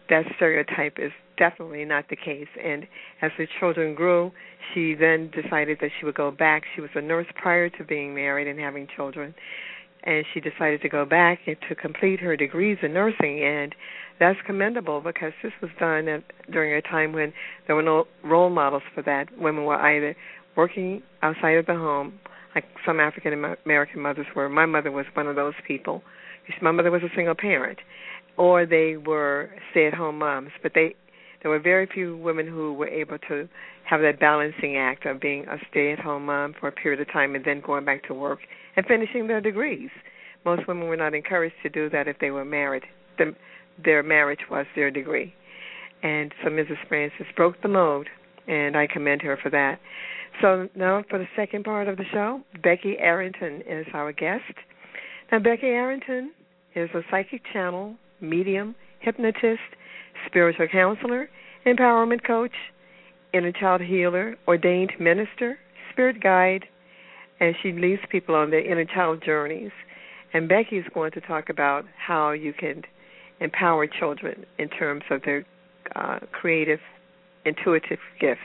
Speaker 3: that stereotype is definitely not the case. And as the children grew, she then decided that she would go back. She was a nurse prior to being married and having children. And she decided to go back and to complete her degrees in nursing. And that's commendable because this was done at, during a time when there were no role models for that. Women were either working outside of the home, like some African American mothers were. My mother was one of those people. My mother was a single parent. Or they were stay-at-home moms. But they there were very few women who were able to have that balancing act of being a stay-at-home mom for a period of time and then going back to work and finishing their degrees. Most women were not encouraged to do that if they were married. The, their marriage was their degree. And so Missus Francis broke the mold, and I commend her for that. So now for the second part of the show, Becky Arrington is our guest. Now, Becky Arrington is a psychic channel, medium, hypnotist, spiritual counselor, empowerment coach, inner child healer, ordained minister, spirit guide, and she leads people on their inner child journeys. And Becky is going to talk about how you can empower children in terms of their uh, creative, intuitive gifts.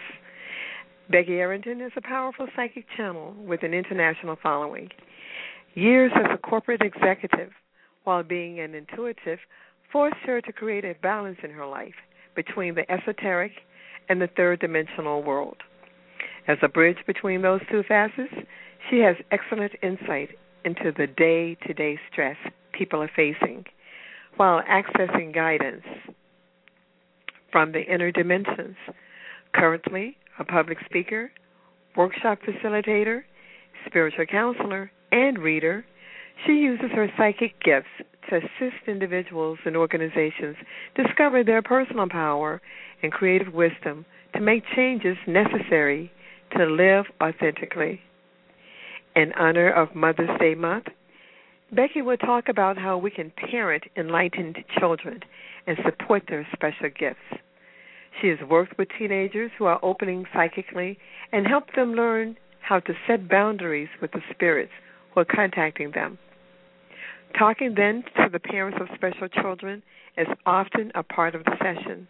Speaker 3: Becky Arrington is a powerful psychic channel with an international following. Years as a corporate executive, while being an intuitive, forced her to create a balance in her life between the esoteric and the third-dimensional world. As a bridge between those two facets, she has excellent insight into the day-to-day stress people are facing while accessing guidance from the inner dimensions. Currently, a public speaker, workshop facilitator, spiritual counselor, and reader, she uses her psychic gifts to assist individuals and organizations discover their personal power and creative wisdom to make changes necessary to live authentically. In honor of Mother's Day month, Becky will talk about how we can parent enlightened children and support their special gifts. She has worked with teenagers who are opening psychically and helped them learn how to set boundaries with the spirits who are contacting them. Talking then to the parents of special children is often a part of the session.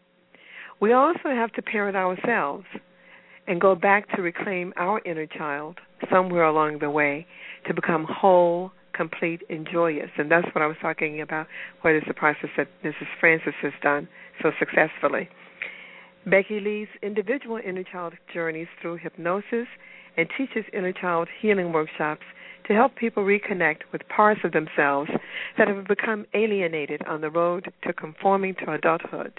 Speaker 3: We also have to parent ourselves and go back to reclaim our inner child somewhere along the way to become whole, complete, and joyous. And that's what I was talking about, what is the process that Missus Francis has done so successfully. Becky leads individual inner child journeys through hypnosis and teaches inner child healing workshops to help people reconnect with parts of themselves that have become alienated on the road to conforming to adulthood.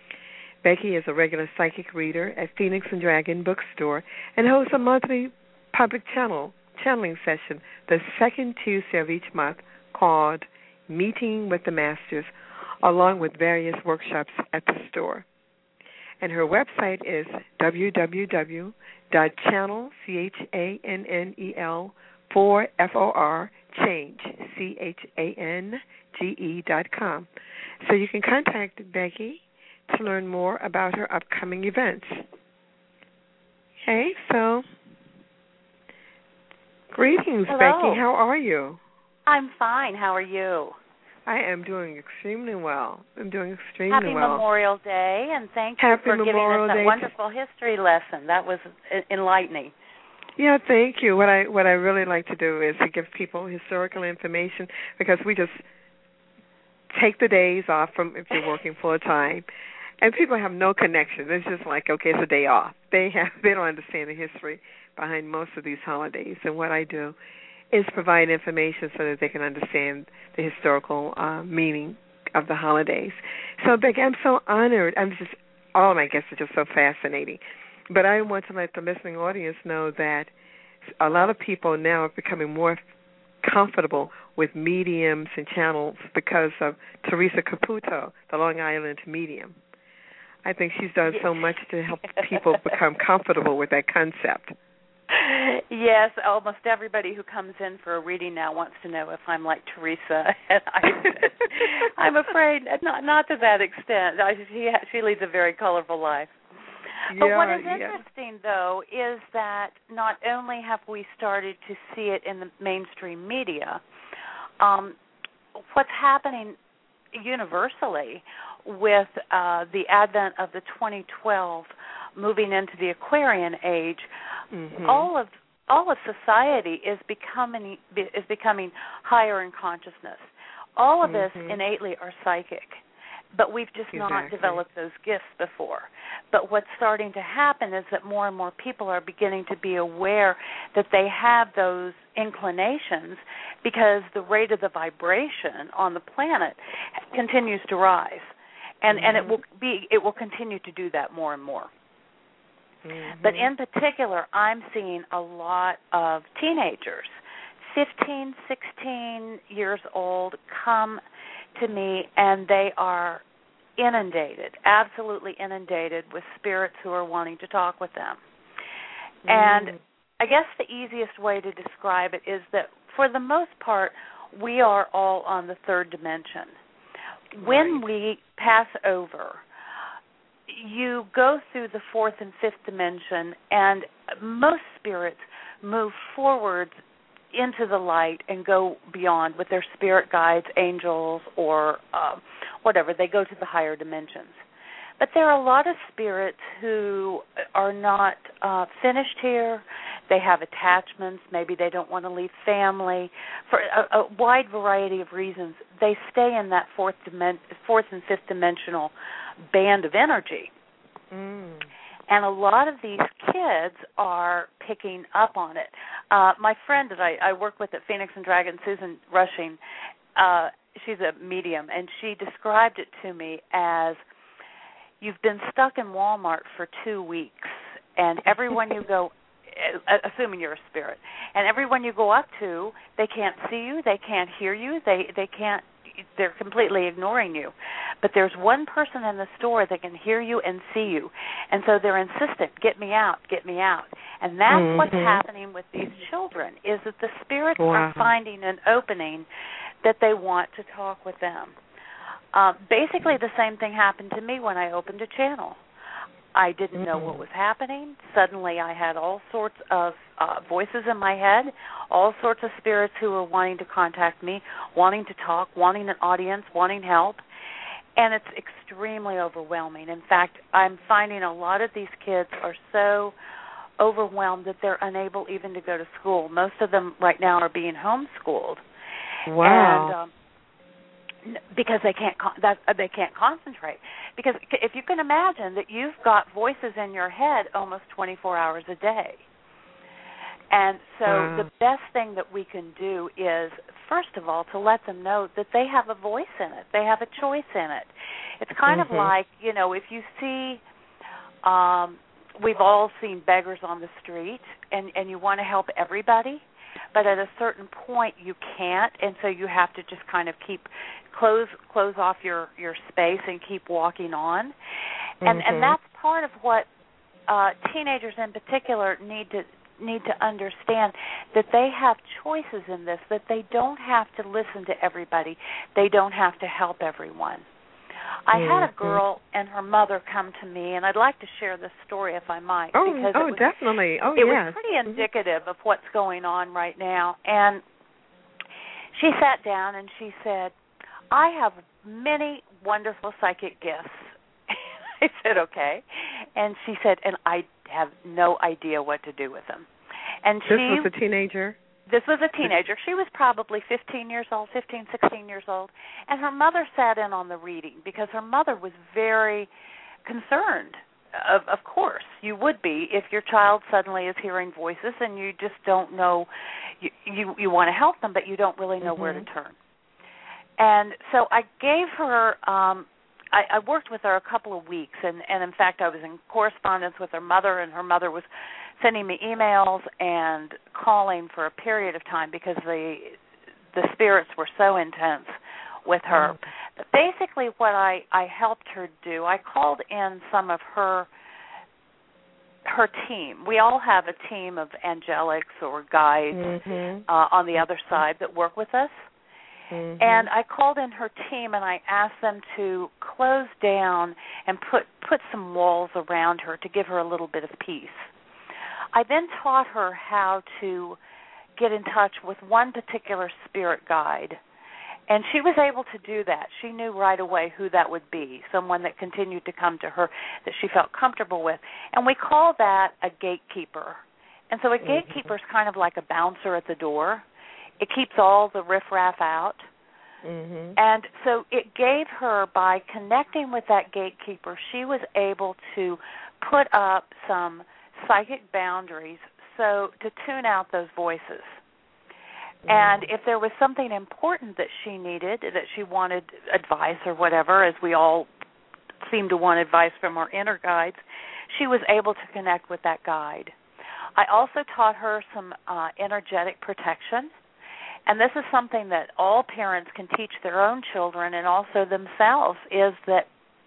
Speaker 3: Becky is a regular psychic reader at Phoenix and Dragon Bookstore and hosts a monthly public channel channeling session the second Tuesday of each month called Meeting with the Masters, along with various workshops at the store. And her website is w w w dot channel, C H A N N E L, for F O R, change, C H A N G E dot com. So you can contact Becky to learn more about her upcoming events. Okay, so greetings,
Speaker 8: Hello.
Speaker 3: Becky. How are you?
Speaker 8: I'm fine. How are you?
Speaker 3: I am doing extremely well. I'm doing extremely
Speaker 8: Happy
Speaker 3: well.
Speaker 8: Memorial Day, and thank
Speaker 3: Happy
Speaker 8: you for
Speaker 3: Memorial
Speaker 8: giving us
Speaker 3: Day.
Speaker 8: that wonderful history lesson. That was enlightening.
Speaker 3: Yeah, thank you. What I what I really like to do is to give people historical information because we just take the days off from if you're working full time, and people have no connection. It's just like, okay, it's a day off. They have they don't understand the history behind most of these holidays. And what I do is provide information so that they can understand the historical uh, meaning of the holidays. So, Becky, I'm so honored. I'm just all of my guests are just so fascinating. But I want to let the listening audience know that a lot of people now are becoming more comfortable with mediums and channels because of Teresa Caputo, the Long Island medium. I think she's done so much to help people become comfortable with that concept.
Speaker 8: Yes, almost everybody who comes in for a reading now wants to know if I'm like Teresa. And I, I'm afraid not not to that extent. I, she, she leads a very colorful life. But
Speaker 3: yeah,
Speaker 8: what is
Speaker 3: yeah.
Speaker 8: interesting, though, is that not only have we started to see it in the mainstream media, um, what's happening universally with uh, the advent of the twenty twelve moving into the Aquarian age, mm-hmm. all of all of society is becoming is becoming higher in consciousness. All of
Speaker 3: mm-hmm.
Speaker 8: us innately are psychic, but we've just
Speaker 3: exactly.
Speaker 8: not developed those gifts before. But what's starting to happen is that more and more people are beginning to be aware that they have those inclinations because the rate of the vibration on the planet continues to rise, and mm-hmm. and it will be it will continue to do that more and more.
Speaker 3: Mm-hmm.
Speaker 8: But in particular, I'm seeing a lot of teenagers, fifteen, sixteen years old, come to me, and they are inundated, absolutely inundated with spirits who are wanting to talk with them. Mm. And I guess the easiest way to describe it is that for the most part, we are all on the third dimension. When
Speaker 3: right.
Speaker 8: we pass over, you go through the fourth and fifth dimension, and most spirits move forward into the light and go beyond with their spirit guides, angels, or uh, whatever. They go to the higher dimensions. But there are a lot of spirits who are not uh, finished here. They have attachments. Maybe they don't want to leave family. For a, a wide variety of reasons, they stay in that fourth, dimen- fourth and fifth dimensional band of energy.
Speaker 3: Mm.
Speaker 8: And a lot of these kids are picking up on it. Uh, my friend that I, I work with at Phoenix and Dragon, Susan Rushing, uh, she's a medium, and she described it to me as you've been stuck in Walmart for two weeks, and everyone you go, assuming you're a spirit, and everyone you go up to, they can't see you, they can't hear you, they, they can't, they're completely ignoring you. But there's one person in the store that can hear you and see you. And so they're insistent, get me out, get me out. And that's
Speaker 3: mm-hmm.
Speaker 8: what's happening with these children, is that the spirits
Speaker 3: wow.
Speaker 8: are finding an opening that they want to talk with them. Uh, basically, the same thing happened to me when I opened a channel. I didn't mm-hmm. know what was happening. Suddenly I had all sorts of uh, voices in my head, all sorts of spirits who were wanting to contact me, wanting to talk, wanting an audience, wanting help. And it's extremely overwhelming. In fact, I'm finding a lot of these kids are so overwhelmed that they're unable even to go to school. Most of them right now are being homeschooled.
Speaker 3: Wow.
Speaker 8: And, um, because they can't con- that, uh, they can't concentrate. Because if you can imagine that you've got voices in your head almost twenty-four hours a day. And so
Speaker 3: wow.
Speaker 8: the best thing that we can do is, first of all, to let them know that they have a voice in it. They have a choice in it. It's kind
Speaker 3: mm-hmm.
Speaker 8: of like, you know, if you see, um, we've all seen beggars on the street, and, and you want to help everybody, but at a certain point you can't, and so you have to just kind of keep close close off your, your space and keep walking on. And
Speaker 3: mm-hmm.
Speaker 8: and that's part of what uh, teenagers in particular need to need to understand, that they have choices in this, that they don't have to listen to everybody. They don't have to help everyone. I
Speaker 3: mm-hmm.
Speaker 8: had a girl and her mother come to me, and I'd like to share this story if I might.
Speaker 3: Oh,
Speaker 8: because
Speaker 3: oh
Speaker 8: it was,
Speaker 3: definitely. Oh,
Speaker 8: it
Speaker 3: yes.
Speaker 8: was pretty indicative of what's going on right now. And she sat down and she said, I have many wonderful psychic gifts. I said, okay. And she said, and I have no idea what to do with them. And
Speaker 3: this
Speaker 8: she
Speaker 3: was a teenager?
Speaker 8: This was a teenager. She was probably fifteen years old, fifteen, sixteen years old. And her mother sat in on the reading because her mother was very concerned. Of, of course, you would be if your child suddenly is hearing voices and you just don't know, you you, you want to help them, but you don't really know mm-hmm. where to turn. And so I gave her, um, I, I worked with her a couple of weeks, and, and in fact I was in correspondence with her mother, and her mother was sending me emails and calling for a period of time because the the spirits were so intense with her. Mm-hmm. But basically what I, I helped her do, I called in some of her her team. We all have a team of angelics or guides mm-hmm. uh, on the other side that work with us. Mm-hmm. And I called in her team and I asked them to close down and put, put some walls around her to give her a little bit of peace. I then taught her how to get in touch with one particular spirit guide And she was able to do that. She knew right away who that would be, someone that continued to come to her that she felt comfortable with. And we call that a gatekeeper. And so a gatekeeper is kind of like a bouncer at the door. It keeps all the riffraff out.
Speaker 3: Mm-hmm.
Speaker 8: And so it gave her, by connecting with that gatekeeper, she was able to put up some psychic boundaries so to tune out those voices. And if there was something important that she needed, that she wanted advice or whatever, as we all seem to want advice from our inner guides, she was able to connect with that guide. I also taught her some uh, energetic protection. And this is something that all parents can teach their own children and also themselves, is that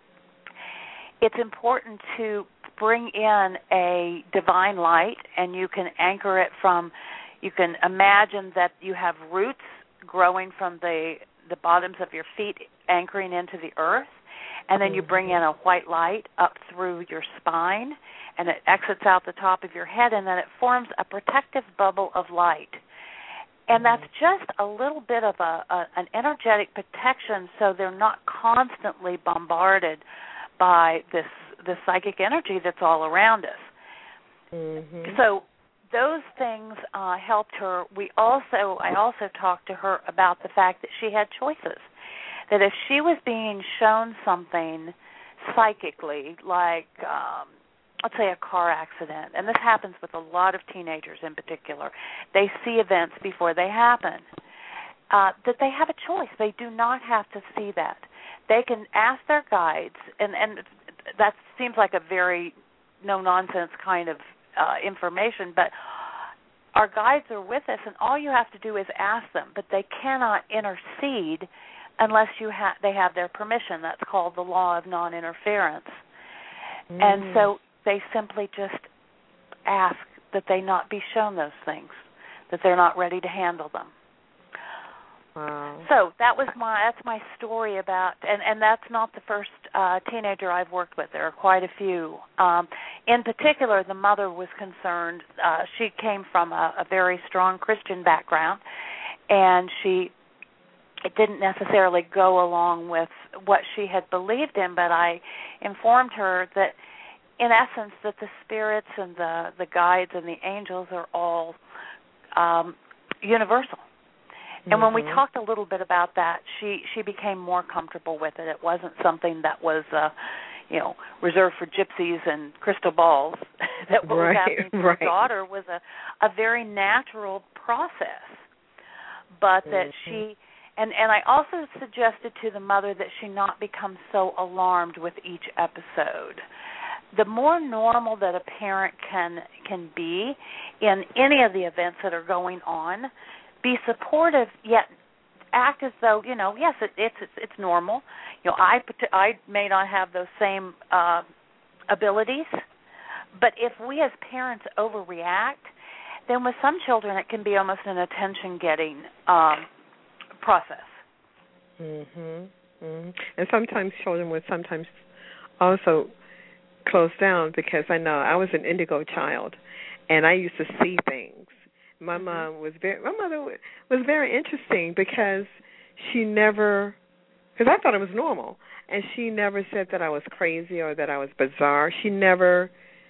Speaker 8: it's important to bring in a divine light, and you can anchor it from, you can imagine that you have roots growing from the, the bottoms of your feet, anchoring into the earth, and then you bring in a white light up through your spine, and it exits out the top of your head, and then it forms a protective bubble of light. And that's just a little bit of a, a an energetic protection, so they're not constantly bombarded by this this psychic energy that's all around us.
Speaker 3: Mm-hmm.
Speaker 8: So those things uh, helped her. We also, I also talked to her about the fact that she had choices. That if she was being shown something psychically, like um, let's say a car accident, and this happens with a lot of teenagers in particular, they see events before they happen, uh, that they have a choice. They do not have to see that. They can ask their guides, and, and that seems like a very no-nonsense kind of uh, information, but our guides are with us, and all you have to do is ask them, but they cannot intercede unless you ha- they have their permission. That's called the law of non-interference. Mm. And so they simply just ask that they not be shown those things, that they're not ready to handle them.
Speaker 3: Wow.
Speaker 8: So that was my that's my story about, and, and that's not the first uh, teenager I've worked with. There are quite a few. Um, in particular, the mother was concerned. Uh, she came from a, a very strong Christian background, and she it didn't necessarily go along with what she had believed in, but I informed her that, in essence, that the spirits and the, the guides and the angels are all um, universal. And when we talked a little bit about that, she, she became more comfortable with it. It wasn't something that was, uh, you know, reserved for gypsies and crystal balls. That what
Speaker 3: right,
Speaker 8: was happening to
Speaker 3: right.
Speaker 8: her daughter was a, a very natural process. But that
Speaker 3: mm-hmm.
Speaker 8: she, and, and I also suggested to the mother that she not become so alarmed with each episode. The more normal that a parent can can be in any of the events that are going on, be supportive, yet act as though, you know, yes, it, it's, it's it's normal. You know, I I may not have those same uh, abilities, but if we as parents overreact, then with some children it can be almost an attention-getting um, process.
Speaker 3: Mhm. Mhm. And sometimes children would sometimes also close down, because I know I was an indigo child, and I used to see things. My
Speaker 8: mm-hmm.
Speaker 3: mom was very. My mother was very interesting, because she never, because I thought it was normal, and she never said that I was crazy or that I was bizarre. She never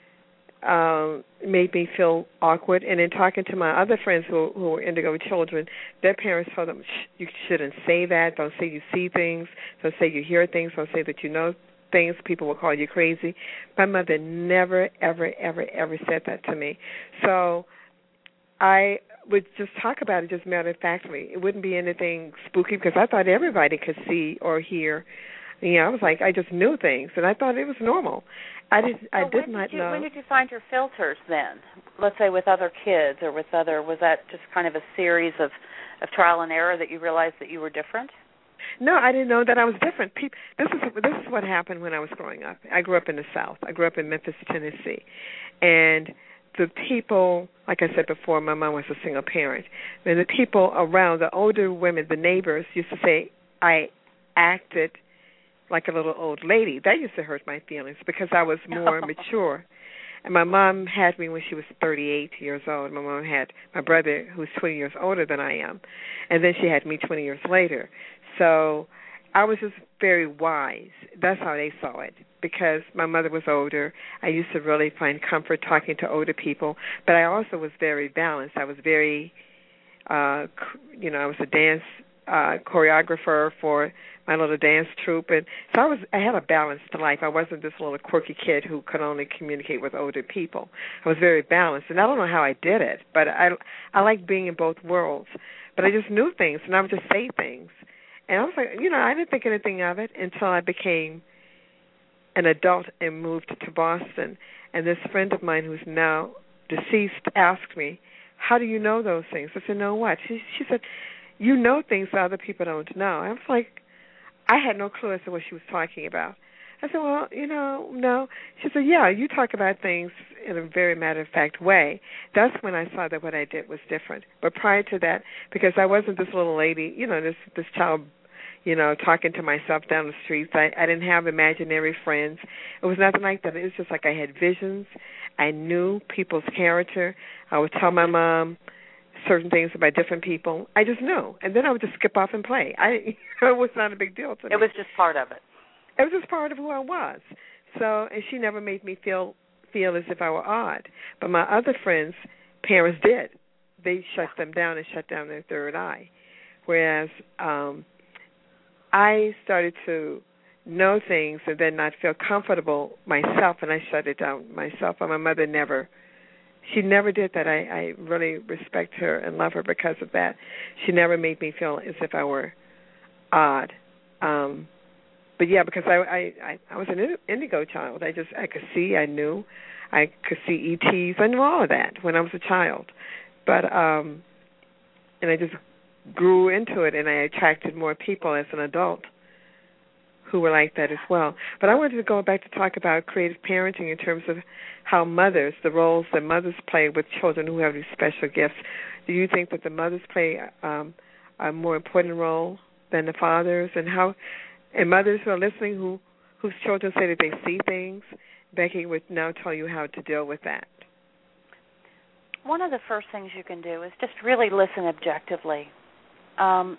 Speaker 3: um, made me feel awkward. And in talking to my other friends who who were indigo children, their parents told them, Shh, you shouldn't say that. Don't say you see things. Don't say you hear things. Don't say that you know things. People will call you crazy. My mother never, ever, ever, ever said that to me. So I would just talk about it just matter-of-factly. It wouldn't be anything spooky, because I thought everybody could see or hear. You know, I was like, I just knew things, and I thought it was normal. I did.
Speaker 8: So
Speaker 3: I did
Speaker 8: when
Speaker 3: not
Speaker 8: did you,
Speaker 3: know.
Speaker 8: When did you find your filters then? Let's say with other kids, or with other. Was that just kind of a series of, of trial and error that you realized that you were different?
Speaker 3: No, I didn't know that I was different. People, this is this is what happened when I was growing up. I grew up in the South. I grew up in Memphis, Tennessee, and the people, like I said before, my mom was a single parent. And the people around, the older women, the neighbors, used to say I acted like a little old lady. That used to hurt my feelings, because I was more mature. And my mom had me when she was thirty-eight years old. My mom had my brother, who's twenty years older than I am. And then she had me twenty years later. So I was just very wise. That's how they saw it. Because my mother was older, I used to really find comfort talking to older people. But I also was very balanced. I was very, uh, you know, I was a dance uh, choreographer for my little dance troupe, and so I was. I had a balanced life. I wasn't this little quirky kid who could only communicate with older people. I was very balanced, and I don't know how I did it, but I, I like being in both worlds. But I just knew things, and I would just say things, and I was like, you know, I didn't think anything of it until I became an adult and moved to Boston. And this friend of mine who's now deceased asked me, how do you know those things? I said, know what? She, she said, you know things that other people don't know. I was like, I had no clue as to what she was talking about. I said, well, you know, no. She said, yeah, you talk about things in a very matter-of-fact way. That's when I saw that what I did was different. But prior to that, because I wasn't this little lady, you know, this this child, you know, talking to myself down the streets. I, I didn't have imaginary friends. It was nothing like that. It was just like I had visions. I knew people's character. I would tell my mom certain things about different people. I just knew. And then I would just skip off and play. I It was not a big deal to me.
Speaker 8: It was just part of it.
Speaker 3: It was just part of who I was. So, and she never made me feel feel as if I were odd. But my other friends' parents did. They shut them down and shut down their third eye. Whereas um I started to know things and then not feel comfortable myself, and I shut it down myself. And my mother never, she never did that. I, I really respect her and love her because of that. She never made me feel as if I were odd. Um, but yeah, because I, I, I, I was an indigo child. I just, I could see, I knew, I could see E Ts. I knew all of that when I was a child. But, um, and I just grew into it, and I attracted more people as an adult who were like that as well. But I wanted to go back to talk about creative parenting in terms of how mothers, the roles that mothers play with children who have these special gifts. Do you think that the mothers play um, a more important role than the fathers? And how, and mothers who are listening who whose children say that they see things, Becky would now tell you how to deal with that.
Speaker 8: One of the first things you can do is just really listen objectively. Um,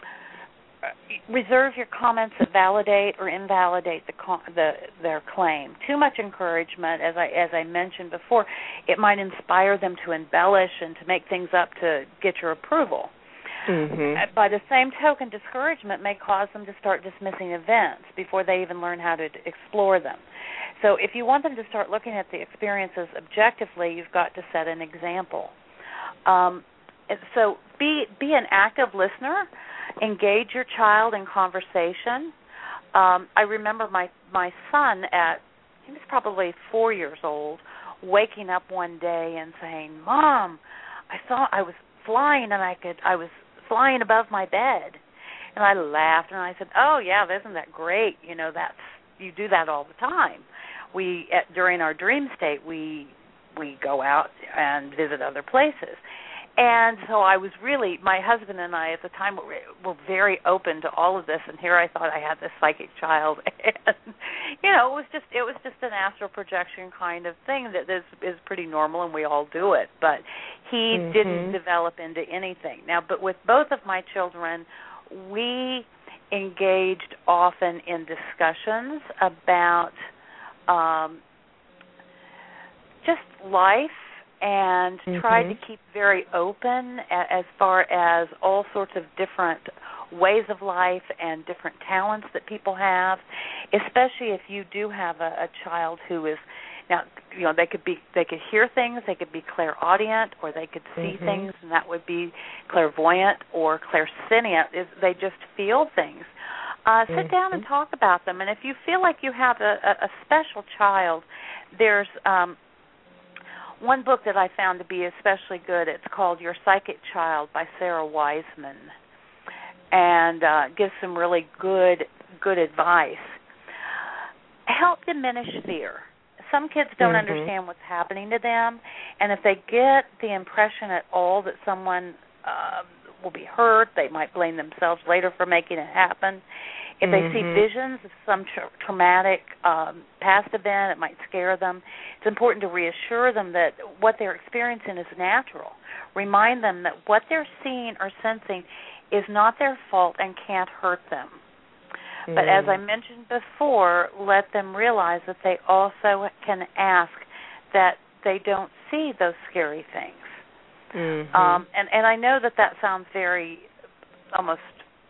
Speaker 8: reserve your comments that validate or invalidate the, the their claim. Too much encouragement, as I as I mentioned before, it might inspire them to embellish and to make things up to get your approval. Mm-hmm. By the same token, discouragement may cause them to start dismissing events before they even learn how to explore them. So if you want them to start looking at the experiences objectively, you've got to set an example. Um, so be be an active listener. Engage your child in conversation. Um, I remember my, my son at, he was probably four years old, waking up one day and saying, "Mom, I thought I was flying and I could I was flying above my bed." And I laughed and I said, "Oh yeah, isn't that great? You know, that's you do that all the time. We at, during our dream state, we we go out and visit other places." And so I was really, my husband and I at the time were, were very open to all of this. And here I thought I had this psychic child, and you know, it was just it was just an astral projection kind of thing that is is pretty normal, and we all do it. But he mm-hmm. didn't develop into anything. Now, but with both of my children, we engaged often in discussions about um, just life. And mm-hmm. tried to keep very open as far as all sorts of different ways of life and different talents that people have, especially if you do have a, a child who is now, you know, they could be they could hear things, they could be clairaudient, or they could see mm-hmm. things, and that would be clairvoyant or clairsentient. Is they just feel things. Uh, sit mm-hmm. down and talk about them. And if you feel like you have a, a, a special child, there's um, one book that I found to be especially good. It's called Your Psychic Child by Sarah Wiseman, and uh, gives some really good good advice. Help diminish fear. Some kids don't mm-hmm. understand what's happening to them, and if they get the impression at all that someone uh, will be hurt, they might blame themselves later for making it happen. If they mm-hmm. see visions of some tra- traumatic um, past event, it might scare them. It's important to reassure them that what they're experiencing is natural. Remind them that what they're seeing or sensing is not their fault and can't hurt them.
Speaker 3: Mm.
Speaker 8: But as I mentioned before, let them realize that they also can ask that they don't see those scary things.
Speaker 3: Mm-hmm.
Speaker 8: Um, and, and I know that that sounds very almost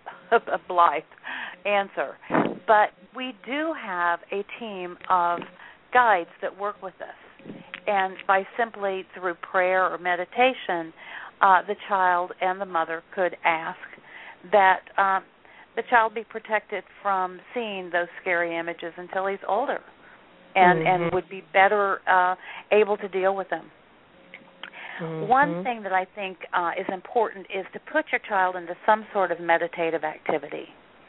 Speaker 8: a blithe answer, but we do have a team of guides that work with us. And by simply through prayer or meditation, uh, the child and the mother could ask that um, the child be protected from seeing those scary images until he's older and,
Speaker 3: mm-hmm.
Speaker 8: and would be better uh, able to deal with them.
Speaker 3: Mm-hmm.
Speaker 8: One thing that I think uh, is important is to put your child into some sort of meditative activity.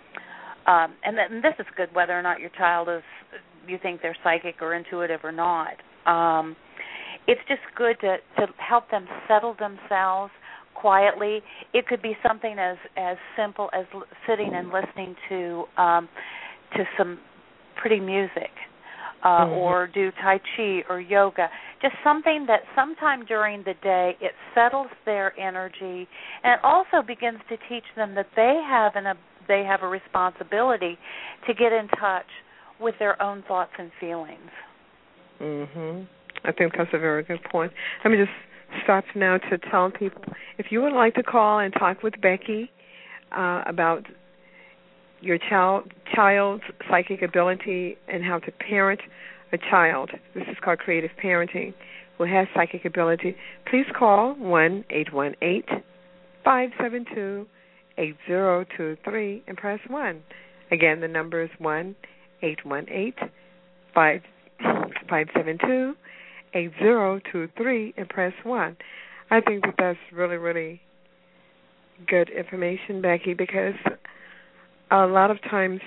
Speaker 8: Um, and, th- and this is good whether or not your child is, you think they're psychic or intuitive or not. Um, it's just good to, to help them settle themselves quietly. It could be something as, as simple as l- sitting and listening to um, to some pretty music. Uh,
Speaker 3: mm-hmm.
Speaker 8: or do Tai Chi or yoga, just something that sometime during the day it settles their energy, and it also begins to teach them that they have an, a, they have a responsibility to get in touch with their own thoughts and feelings.
Speaker 3: Mm-hmm. I think that's a very good point. Let me just stop now to tell people, if you would like to call and talk with Becky uh, about your child child's psychic ability and how to parent a child. This is called creative parenting, who has psychic ability. Please call one eight one eight, five seven two, eight zero two three and press one. Again, the number is one eight one eight, five seven two, eight zero two three and press one. I think that that's really, really good information, Becky, because a lot of times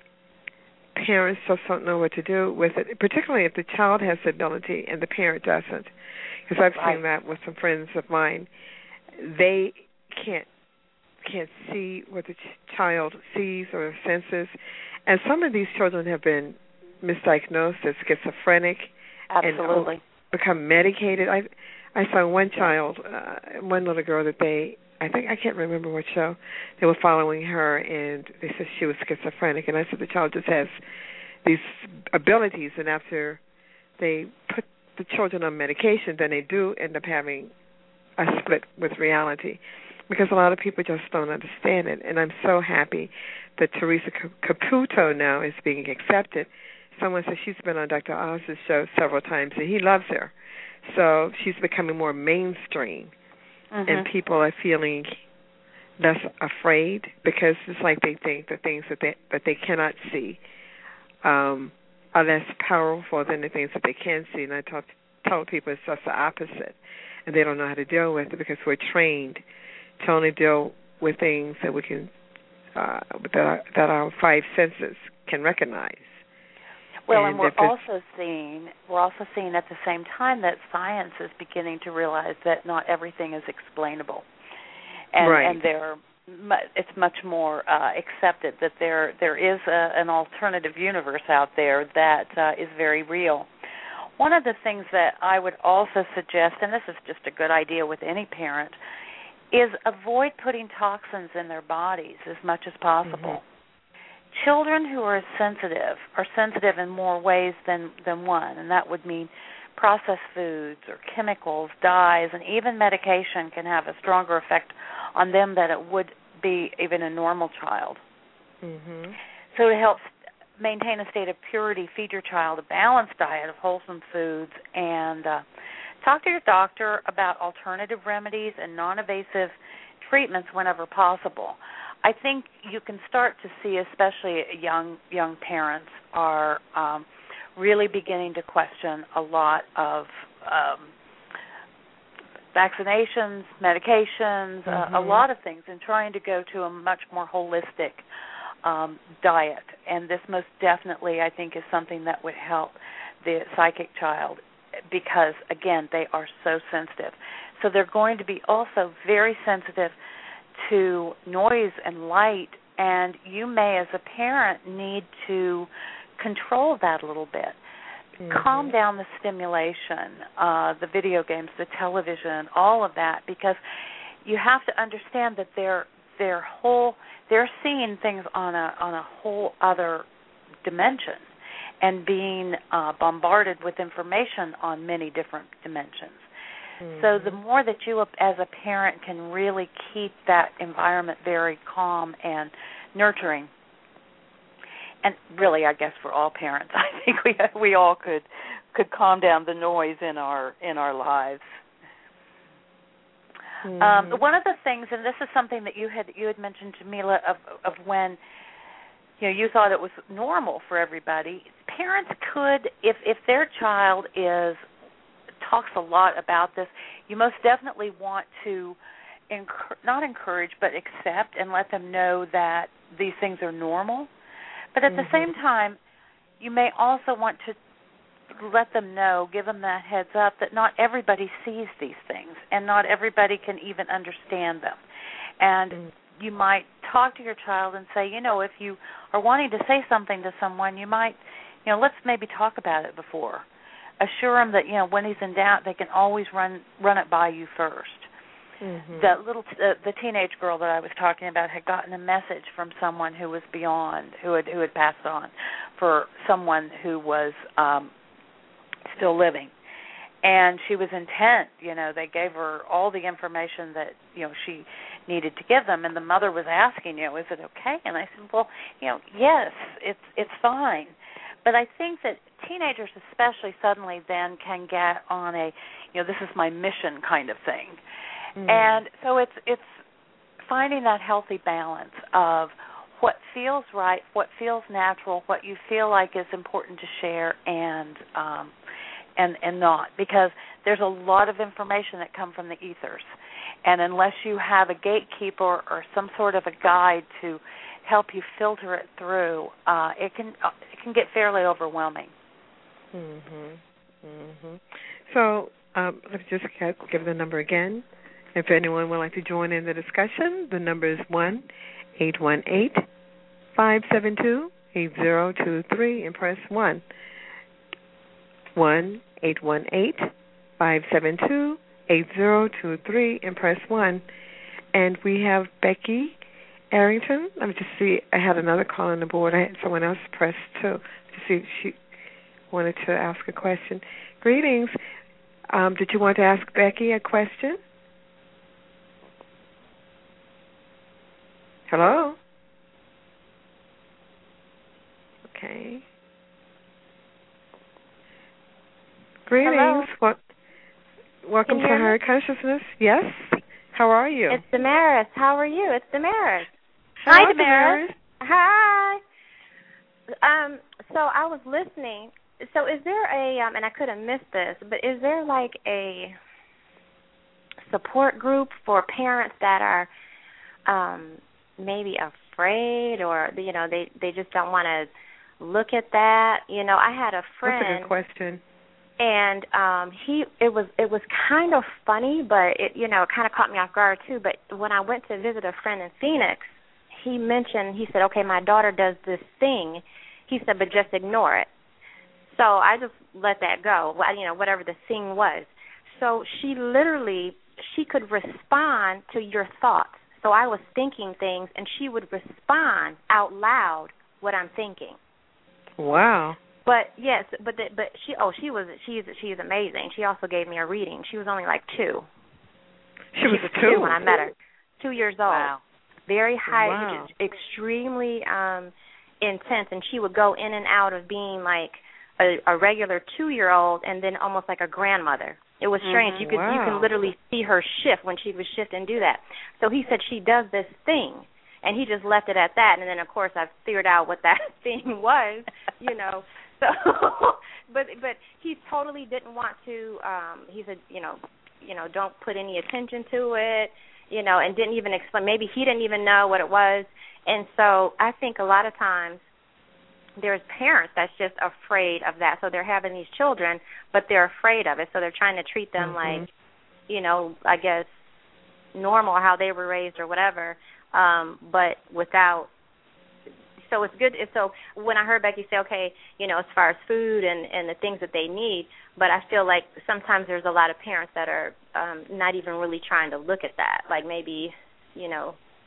Speaker 3: parents just don't know what to do with it, particularly if the child has the ability and the parent doesn't. Because I've
Speaker 8: right.
Speaker 3: seen that with some friends of mine. They can't can't see what the ch- child sees or senses. And some of these children have been misdiagnosed as schizophrenic.
Speaker 8: Absolutely.
Speaker 3: And become medicated. I I saw one child, uh, one little girl that they, I think, I can't remember what show, they were following her, and they said she was schizophrenic. And I said the child just has these abilities, and after they put the children on medication, then they do end up having a split with reality, because a lot of people just don't understand it. And I'm so happy that Teresa Caputo now is being accepted. Someone said she's been on Doctor Oz's show several times, and he loves her. So she's becoming more mainstream, mm-hmm. and people are feeling less afraid, because it's like they think the things that they that they cannot see um, are less powerful than the things that they can see. And I tell, tell people it's just the opposite, and they don't know how to deal with it, because we're trained to only deal with things that we can uh, that our, that our five senses can recognize.
Speaker 8: Well, and, and we're also seeing we're also seeing at the same time that science is beginning to realize that not everything is explainable, and
Speaker 3: right.
Speaker 8: and there it's much more uh, accepted that there there is a, an alternative universe out there that uh, is very real. One of the things that I would also suggest, and this is just a good idea with any parent, is avoid putting toxins in their bodies as much as possible. Mm-hmm. Children who are sensitive are sensitive in more ways than, than one, and that would mean processed foods or chemicals, dyes, and even medication can have a stronger effect on them than it would be even a normal child.
Speaker 3: Mm-hmm.
Speaker 8: So to help maintain a state of purity, feed your child a balanced diet of wholesome foods, and uh, talk to your doctor about alternative remedies and non-invasive treatments whenever possible. I think you can start to see, especially young young parents, are um, really beginning to question a lot of um, vaccinations, medications, mm-hmm. uh, a lot of things, and trying to go to a much more holistic um, diet. And this most definitely, I think, is something that would help the psychic child, because, again, they are so sensitive. So they're going to be also very sensitive to noise and light, and you may, as a parent, need to control that a little bit. Mm-hmm. Calm down the stimulation, uh, the video games, the television, all of that, because you have to understand that they're their whole they're seeing things on a on a whole other dimension and being uh, bombarded with information on many different dimensions. Mm-hmm. So the more that you as a parent can really keep that environment very calm and nurturing, and really I guess for all parents, I think we we all could could calm down the noise in our in our lives. Mm-hmm. Um, one of the things, and this is something that you had you had mentioned, Jamila, of of when you know you thought it was normal for everybody. Parents could, if if their child is talks a lot about this, you most definitely want to encourage, not encourage, but accept and let them know that these things are normal. But at mm-hmm. the same time, you may also want to let them know, give them that heads up that not everybody sees these things and not everybody can even understand them. And mm-hmm. you might talk to your child and say, you know, if you are wanting to say something to someone, you might, you know, let's maybe talk about it before. Assure him that, you know, when he's in doubt, they can always run run it by you first. Mm-hmm. The little t- uh, the teenage girl that I was talking about had gotten a message from someone who was beyond, who had who had passed on, for someone who was um, still living, and she was intent. You know, they gave her all the information that you know she needed to give them, and the mother was asking, you know, is it okay? And I said, well, you know, yes, it's it's fine. But I think that teenagers especially suddenly then can get on a, you know, this is my mission kind of thing. Mm. And so it's it's finding that healthy balance of what feels right, what feels natural, what you feel like is important to share and um, and and not. Because there's a lot of information that come from the ethers. And unless you have a gatekeeper or some sort of a guide to help you filter it through, uh, it can it can get fairly overwhelming.
Speaker 3: Mhm. Mhm. So um, let's just give the number again. If anyone would like to join in the discussion, the number is one eight one eight five seven two eight zero two three and press one. One eight one eight five seven two eight zero two three and press one. And we have Becky Arrington. Let me just see. I had another call on the board. I had someone else press two to see if she wanted to ask a question. Greetings. Um, did you want to ask Becky a question? Hello? Okay. Greetings.
Speaker 9: Hello.
Speaker 3: What, welcome to Higher Consciousness. Yes? How are you?
Speaker 9: It's Damaris. How are you? It's Damaris.
Speaker 3: Hi,
Speaker 9: Hi
Speaker 3: Damaris.
Speaker 9: Damaris. Hi. Um, so I was listening. So is there a, um, and I could have missed this, but is there like a support group for parents that are um, maybe afraid or, you know, they, they just don't want to look at that? You know, I had a friend.
Speaker 3: That's a good question.
Speaker 9: And um, he, it was, it was kind of funny, but it, you know, it kind of caught me off guard too. But when I went to visit a friend in Phoenix, he mentioned, he said, "Okay, my daughter does this thing." He said, "But just ignore it." So I just let that go, you know, whatever the thing was. So she literally, she could respond to your thoughts. So I was thinking things, and she would respond out loud what I'm thinking.
Speaker 3: Wow.
Speaker 9: But yes, but the, but she oh she was she's she's amazing. She also gave me a reading. She was only like two.
Speaker 3: She was,
Speaker 9: she was
Speaker 3: two
Speaker 9: when I met her. Two years old.
Speaker 8: Wow.
Speaker 9: Very high,
Speaker 3: wow.
Speaker 9: extremely um, intense, and she would go in and out of being like a, a regular two-year-old and then almost like a grandmother. It was strange. Mm-hmm. You could
Speaker 3: wow.
Speaker 9: you can literally see her shift when she would shift and do that. So he said she does this thing. And he just left it at that. And then, of course, I figured out what that thing was, you know. So, but but he totally didn't want to. Um, he said, you know, you know, don't put any attention to it, you know, and didn't even explain. Maybe he didn't even know what it was. And so I think a lot of times there's parents that's just afraid of that. So they're having these children, but they're afraid of it. So they're trying to treat them mm-hmm. like, you know, I guess normal, how they were raised or whatever. Um, but without, so it's good. So when I heard Becky say, okay, you know, as far as food and, and the things that they need, but I feel like sometimes there's a lot of parents that are um, not even really trying to look at that. Like maybe, you know,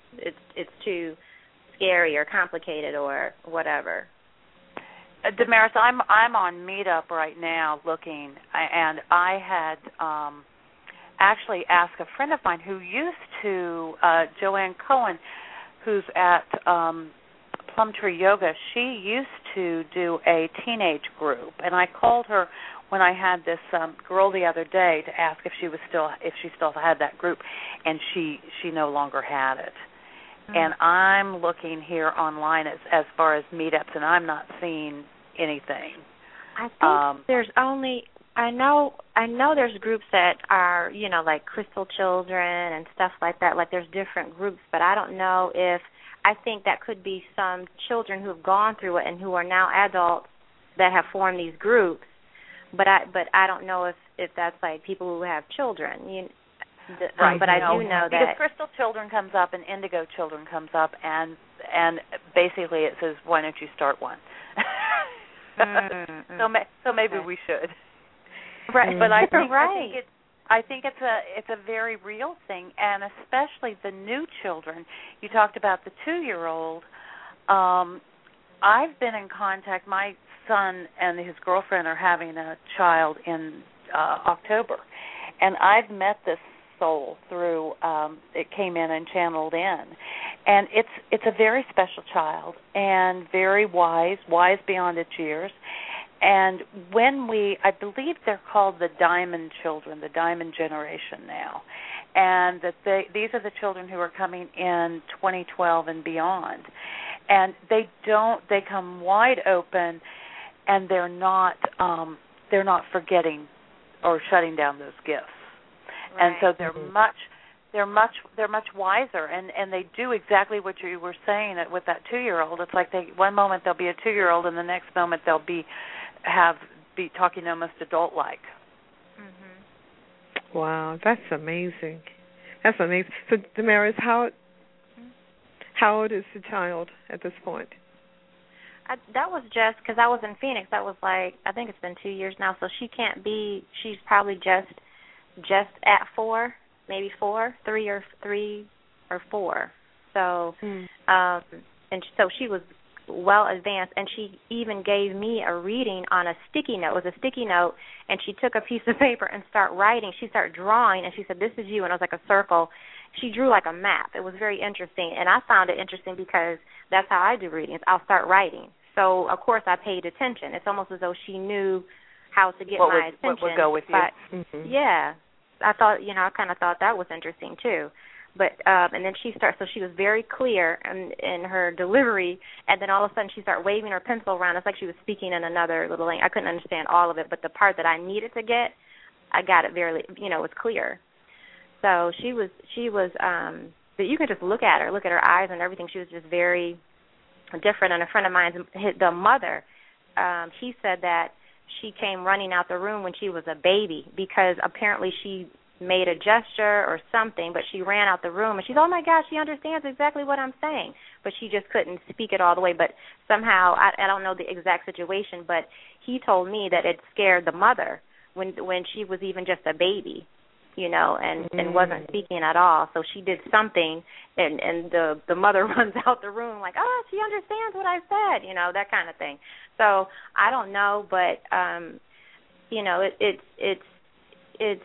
Speaker 9: it's it's too scary or complicated or whatever.
Speaker 8: Uh, Damaris, I'm I'm on Meetup right now looking, and I had um, actually asked a friend of mine who used to, uh, Joanne Cohen, who's at um, Plum Tree Yoga. She used to do a teenage group, and I called her when I had this um, girl the other day to ask if she was still if she still had that group, and she she no longer had it. Mm-hmm. And I'm looking here online as as far as meetups, and I'm not seeing anything.
Speaker 9: I think
Speaker 8: um,
Speaker 9: there's only I know I know there's groups that are, you know, like Crystal Children and stuff like that. Like there's different groups, but I don't know if I think that could be some children who have gone through it and who are now adults that have formed these groups. But I but I don't know if, if that's like people who have children. You, the,
Speaker 8: right.
Speaker 9: Um, but I do know
Speaker 8: because
Speaker 9: that
Speaker 8: Crystal Children comes up and Indigo Children comes up, and and basically it says, why don't you start one?
Speaker 9: mm-hmm.
Speaker 8: so ma- so maybe
Speaker 9: okay.
Speaker 8: we should.
Speaker 9: Right.
Speaker 8: But I think,
Speaker 9: right.
Speaker 8: I think it's I think it's a it's a very real thing, and especially the new children. You talked about the two-year-old. Um, I've been in contact. My son and his girlfriend are having a child in uh, October, and I've met this soul through. Um, it came in and channeled in, and it's it's a very special child and very wise, wise beyond its years. And when we, I believe they're called the Diamond Children, the Diamond Generation now, and that they these are the children who are coming in twenty twelve and beyond, and they don't they come wide open, and they're not um, they're not forgetting or shutting down those gifts,
Speaker 9: right.
Speaker 8: and so they're
Speaker 9: mm-hmm.
Speaker 8: much they're much they're much wiser, and, and they do exactly what you were saying with that two-year-old. It's like they one moment they'll be a two-year-old, and the next moment they'll be have be talking almost adult-like.
Speaker 9: Mm-hmm.
Speaker 3: Wow, that's amazing. That's amazing. So, Damaris, how how old is the child at this point?
Speaker 9: I, that was just because I was in Phoenix. That was like I think it's been two years now. So she can't be. She's probably just just at four, maybe four, three or three or four. So, mm. um, and so she was well advanced, and she even gave me a reading on a sticky note. It was a sticky note, and she took a piece of paper and started writing. She started drawing, and she said, "This is you," and it was like a circle. She drew like a map. It was very interesting, and I found it interesting because that's how I do readings. I'll start writing. So, of course, I paid attention. It's almost as though she knew how to get
Speaker 8: what
Speaker 9: my
Speaker 8: would,
Speaker 9: attention.
Speaker 8: What would go with you.
Speaker 9: But,
Speaker 3: mm-hmm.
Speaker 9: Yeah. I thought, you know, I kind of thought that was interesting, too. But um, and then she started, so she was very clear in, in her delivery, and then all of a sudden she started waving her pencil around. It's like she was speaking in another little language. I couldn't understand all of it, but the part that I needed to get, I got it very, you know, it was clear. So she was, she was, um, but you could just look at her, look at her eyes and everything. She was just very different. And a friend of mine, the mother, um, he said that she came running out the room when she was a baby because apparently she made a gesture or something, but she ran out the room, and she's, oh, my gosh, she understands exactly what I'm saying, but she just couldn't speak it all the way. But somehow, I, I don't know the exact situation, but he told me that it scared the mother when when she was even just a baby, you know, and, mm. and wasn't speaking at all. So she did something, and, and the, the mother runs out the room like, oh, she understands what I said, you know, that kind of thing. So I don't know, but, um, you know, it, it's it's it's,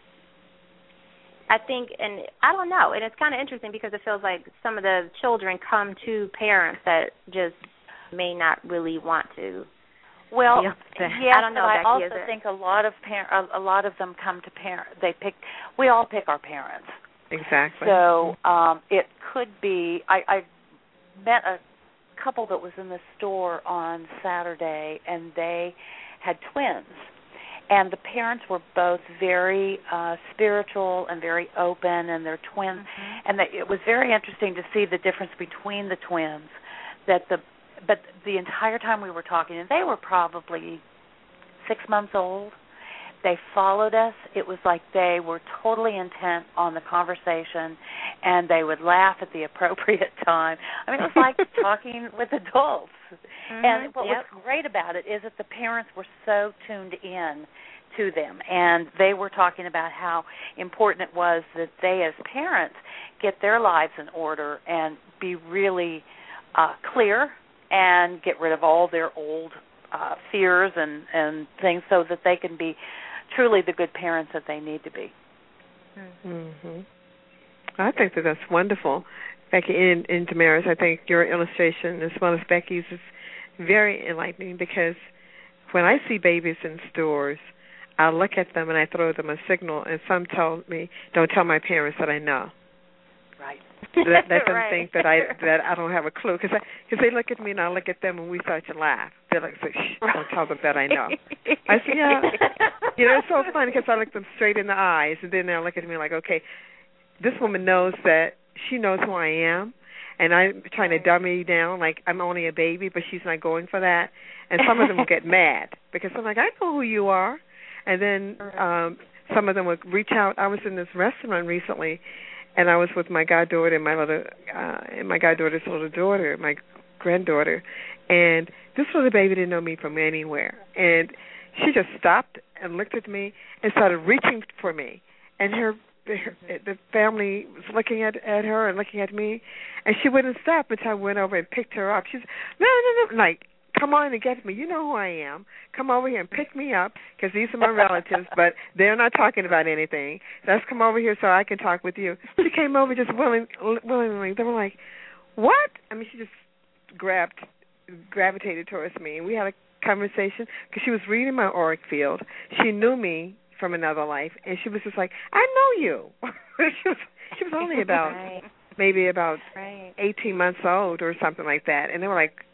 Speaker 9: I think, and I don't know, and it's kind of interesting because it feels like some of the children come to parents that just may not really want to.
Speaker 8: Well,
Speaker 9: yes,
Speaker 8: I don't know.
Speaker 9: Becky,
Speaker 8: I also think a lot of par- a lot of them come to parents. They pick. We all pick our parents.
Speaker 3: Exactly.
Speaker 8: So um, it could be. I, I met a couple that was in the store on Saturday, and they had twins. And the parents were both very uh, spiritual and very open, and they're twins. Mm-hmm. And they, it was very interesting to see the difference between the twins. That the but the entire time we were talking, and they were probably six months old. They followed us. It was like they were totally intent on the conversation, and they would laugh at the appropriate time. I mean, it was like talking with adults. Mm-hmm. And what yep. was great about it is that the parents were so tuned in to them, and they were talking about how important it was that they as parents get their lives in order and be really uh, clear and get rid of all their old uh, fears and, and things so that they can be truly the good parents that they need to be.
Speaker 3: Mm-hmm. I think that that's wonderful. Becky and, and Damaris, I think your illustration as well as Becky's is very enlightening, because when I see babies in stores, I look at them and I throw them a signal, and some tell me, don't tell my parents that I know.
Speaker 8: Right.
Speaker 3: Let, let them
Speaker 8: right.
Speaker 3: think that I that I don't have a clue, because because they look at me and I look at them and we start to laugh. They're like, shh, don't tell them that I know. I say, yeah. You know, it's so funny because I look them straight in the eyes, and then they'll look at me like, okay, this woman knows that she knows who I am, and I'm trying to dummy me down like I'm only a baby, but she's not going for that. And some of them will get mad because I'm like, I know who you are. And then um, some of them would reach out. I was in this restaurant recently, and I was with my goddaughter and my little, uh, and my goddaughter's little daughter, my granddaughter, and this little baby didn't know me from anywhere, and she just stopped and looked at me and started reaching for me, and her, her the family was looking at at her and looking at me, and she wouldn't stop until I went over and picked her up. She's no, no, no, like. Come on and get me. You know who I am. Come over here and pick me up, because these are my relatives, but they're not talking about anything. Let's come over here so I can talk with you. She came over just willing, willingly. They were like, what? I mean, she just grabbed, gravitated towards me, and we had a conversation because she was reading my auric field. She knew me from another life, and she was just like, I know you. she was she was only about, right. maybe about right. eighteen months old or something like that, and they were like,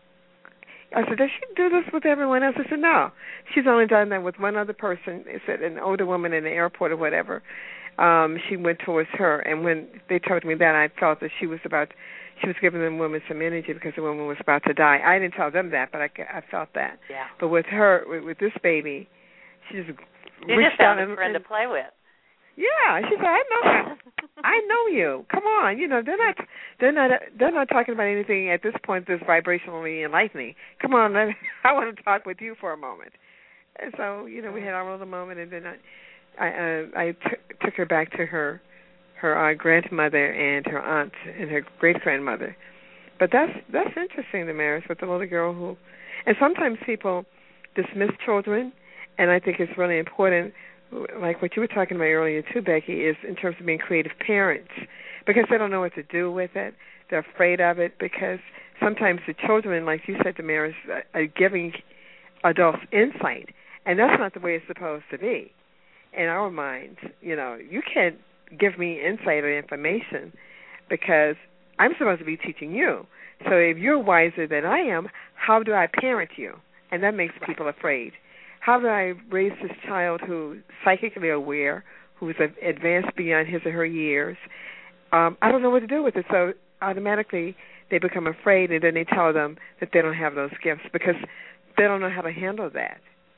Speaker 3: I said, does she do this with everyone else? I said, no. She's only done that with one other person. They said an older woman in the airport or whatever. Um, she went towards her, and when they told me that, I felt that she was about, she was giving the woman some energy because the woman was about to die. I didn't tell them that, but I, I felt that.
Speaker 8: Yeah.
Speaker 3: But with her, with, with this baby, she just
Speaker 8: you
Speaker 3: reached
Speaker 8: just found
Speaker 3: out
Speaker 8: a
Speaker 3: and,
Speaker 8: friend
Speaker 3: and,
Speaker 8: to play with.
Speaker 3: Yeah, she said, I know, I know you. Come on, you know they're not, they're not, they're not talking about anything at this point that's vibrationally enlightening. Come on, I, I want to talk with you for a moment. And so, you know, we had our little moment, and then I, I, uh, I t- took her back to her, her uh, grandmother and her aunt and her great grandmother. But that's that's interesting, the marriage with the little girl who, and sometimes people dismiss children, and I think it's really important. Like what you were talking about earlier too, Becky, is in terms of being creative parents, because they don't know what to do with it. They're afraid of it because sometimes the children, like you said, Damaris, are giving adults insight, and that's not the way it's supposed to be. In our minds, you know, you can't give me insight or information because I'm supposed to be teaching you. So if you're wiser than I am, how do I parent you? And that makes people afraid. How do I raise this child who's psychically aware, who's advanced beyond his or her years? Um, I don't know what to do with it. So automatically they become afraid, and then they tell them that they don't have those gifts because they don't know how to handle that.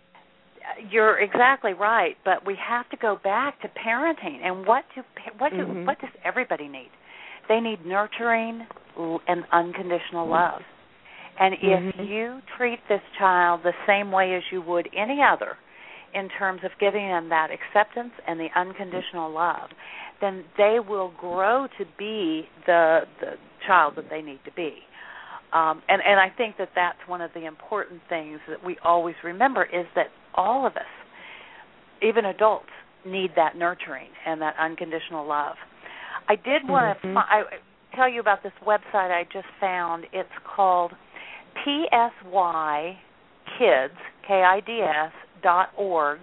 Speaker 8: You're exactly right, but we have to go back to parenting. And what do what do mm-hmm. what does everybody need? They need nurturing and unconditional love. And if mm-hmm. you treat this child the same way as you would any other in terms of giving them that acceptance and the unconditional love, then they will grow to be the the child that they need to be. Um, and, and I think that that's one of the important things that we always remember is that all of us, even adults, need that nurturing and that unconditional love. I did want to mm-hmm. fi- I, tell you about this website I just found. It's called P S Y Kids, K I D S, dot org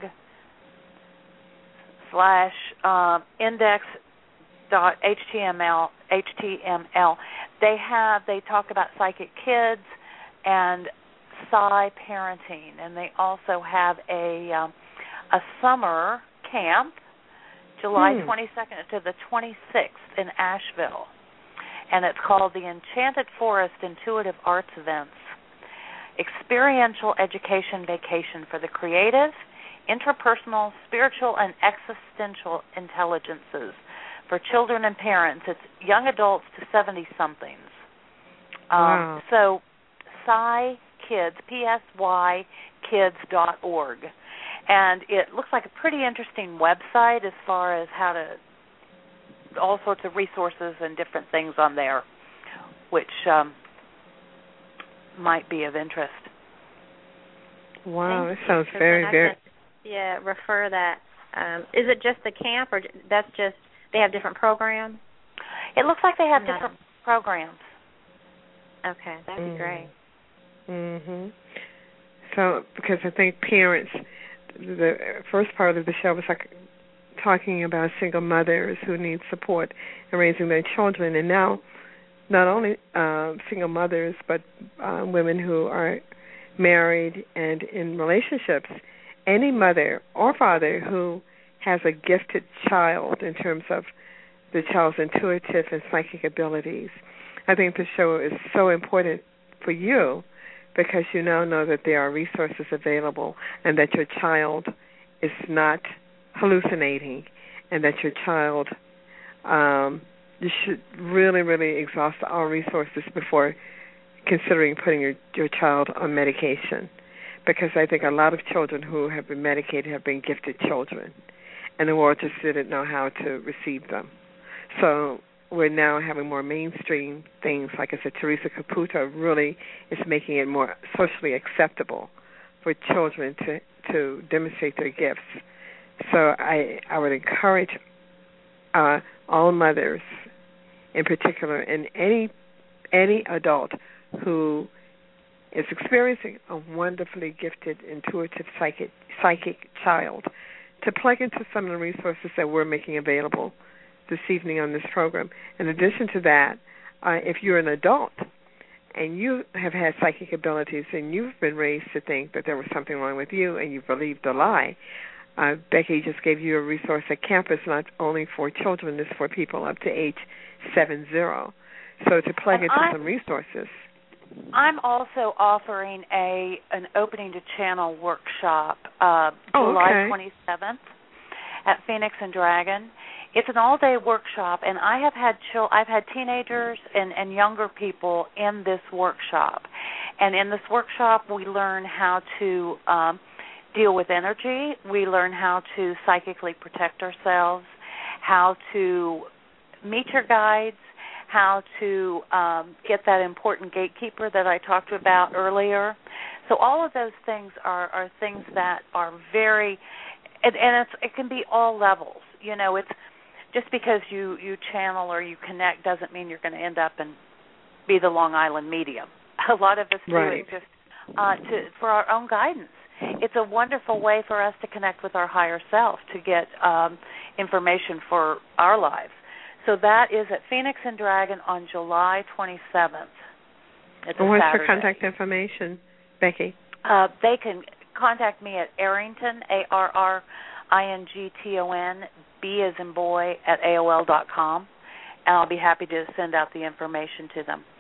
Speaker 8: slash uh, index dot H T M L, H T M L. They have, they talk about psychic kids and psi parenting, and they also have a um, a summer camp, July hmm. twenty-second to the twenty-sixth in Asheville, and it's called the Enchanted Forest Intuitive Arts Events, Experiential Education Vacation for the Creative, Interpersonal, Spiritual, and Existential Intelligences for Children and Parents. It's young adults to seventy-somethings. Um,
Speaker 3: wow.
Speaker 8: So, Psy Kids, P S Y kids dot org. And it looks like a pretty interesting website as far as how to all sorts of resources and different things on there, which um, might be of interest.
Speaker 3: Wow,
Speaker 9: Thank
Speaker 3: that sounds
Speaker 9: you,
Speaker 3: very, very...
Speaker 9: Yeah, refer that. Um, is it just the camp, or that's just, they have different programs?
Speaker 8: It looks like they have
Speaker 9: No.
Speaker 8: different programs.
Speaker 9: Okay, that'd be
Speaker 3: mm.
Speaker 9: great.
Speaker 3: Mm-hmm. So, because I think parents, the first part of the show was like talking about single mothers who need support in raising their children, and now not only uh, single mothers, but uh, women who are married and in relationships, any mother or father who has a gifted child in terms of the child's intuitive and psychic abilities. I think the show is so important for you because you now know that there are resources available and that your child is not hallucinating and that your child, um, you should really, really exhaust all resources before considering putting your, your child on medication, because I think a lot of children who have been medicated have been gifted children, and the world just didn't know how to receive them. So we're now having more mainstream things. Like I said, Teresa Caputo really is making it more socially acceptable for children to, to demonstrate their gifts. So I, I would encourage uh, all mothers in particular, and any any adult who is experiencing a wonderfully gifted, intuitive, psychic, psychic child, to plug into some of the resources that we're making available this evening on this program. In addition to that, uh, if you're an adult and you have had psychic abilities and you've been raised to think that there was something wrong with you and you believed the lie, uh, Becky just gave you a resource at campus, not only for children, it's for people up to age seven zero. So to plug
Speaker 8: And
Speaker 3: into
Speaker 8: I'm,
Speaker 3: some resources.
Speaker 8: I'm also offering a an opening to channel workshop uh,
Speaker 3: Oh,
Speaker 8: July
Speaker 3: okay.
Speaker 8: twenty-seventh at Phoenix and Dragon. It's an all-day workshop, and I have had chil- I've had teenagers and, and younger people in this workshop. And in this workshop, we learn how to um, deal with energy. We learn how to psychically protect ourselves, how to meet your guides, how to um, get that important gatekeeper that I talked about earlier. So all of those things are, are things that are very, and, and it's, it can be all levels. You know, it's just because you, you channel or you connect doesn't mean you're going to end up and be the Long Island medium. A lot of us do
Speaker 3: Right.
Speaker 8: it just uh, to, for our own guidance. It's a wonderful way for us to connect with our higher self, to get um, information for our lives. So that is at Phoenix and Dragon on July twenty-seventh. It's a
Speaker 3: What's
Speaker 8: Saturday.
Speaker 3: your contact information, Becky?
Speaker 8: Uh, they can contact me at Arrington, A R R I N G T O N, B as in boy, at A O L dot com, and I'll be happy to send out the information to them.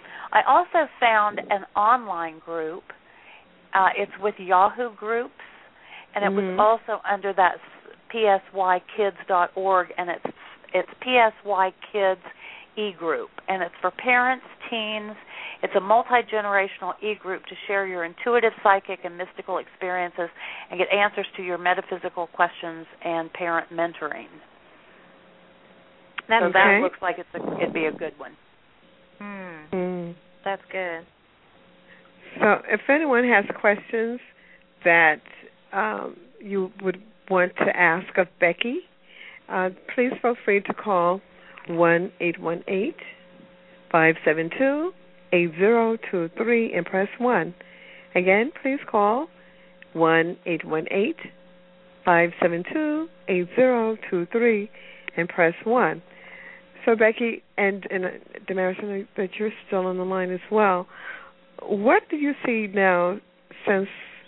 Speaker 8: I also found an online group. Uh, it's with Yahoo Groups, and it
Speaker 3: Mm-hmm.
Speaker 8: was also under that P S Y kids dot org, and it's it's P S Y Kids e-group, and it's for parents, teens. It's a multi-generational e-group to share your intuitive, psychic, and mystical experiences and get answers to your metaphysical questions and parent mentoring.
Speaker 9: That's
Speaker 8: so
Speaker 3: okay.
Speaker 8: that looks like it's a, it'd be a good one.
Speaker 9: Mm,
Speaker 3: Mm.
Speaker 9: that's good.
Speaker 3: So if anyone has questions that um, you would want to ask of Becky, uh, please feel free to call one eight one eight, five seven two, eight zero two three and press one. Again, please call one eight one eight, five seven two, eight zero two three and press one. So, Becky and, and uh, Damaris, I know that you're still on the line as well. What do you see now since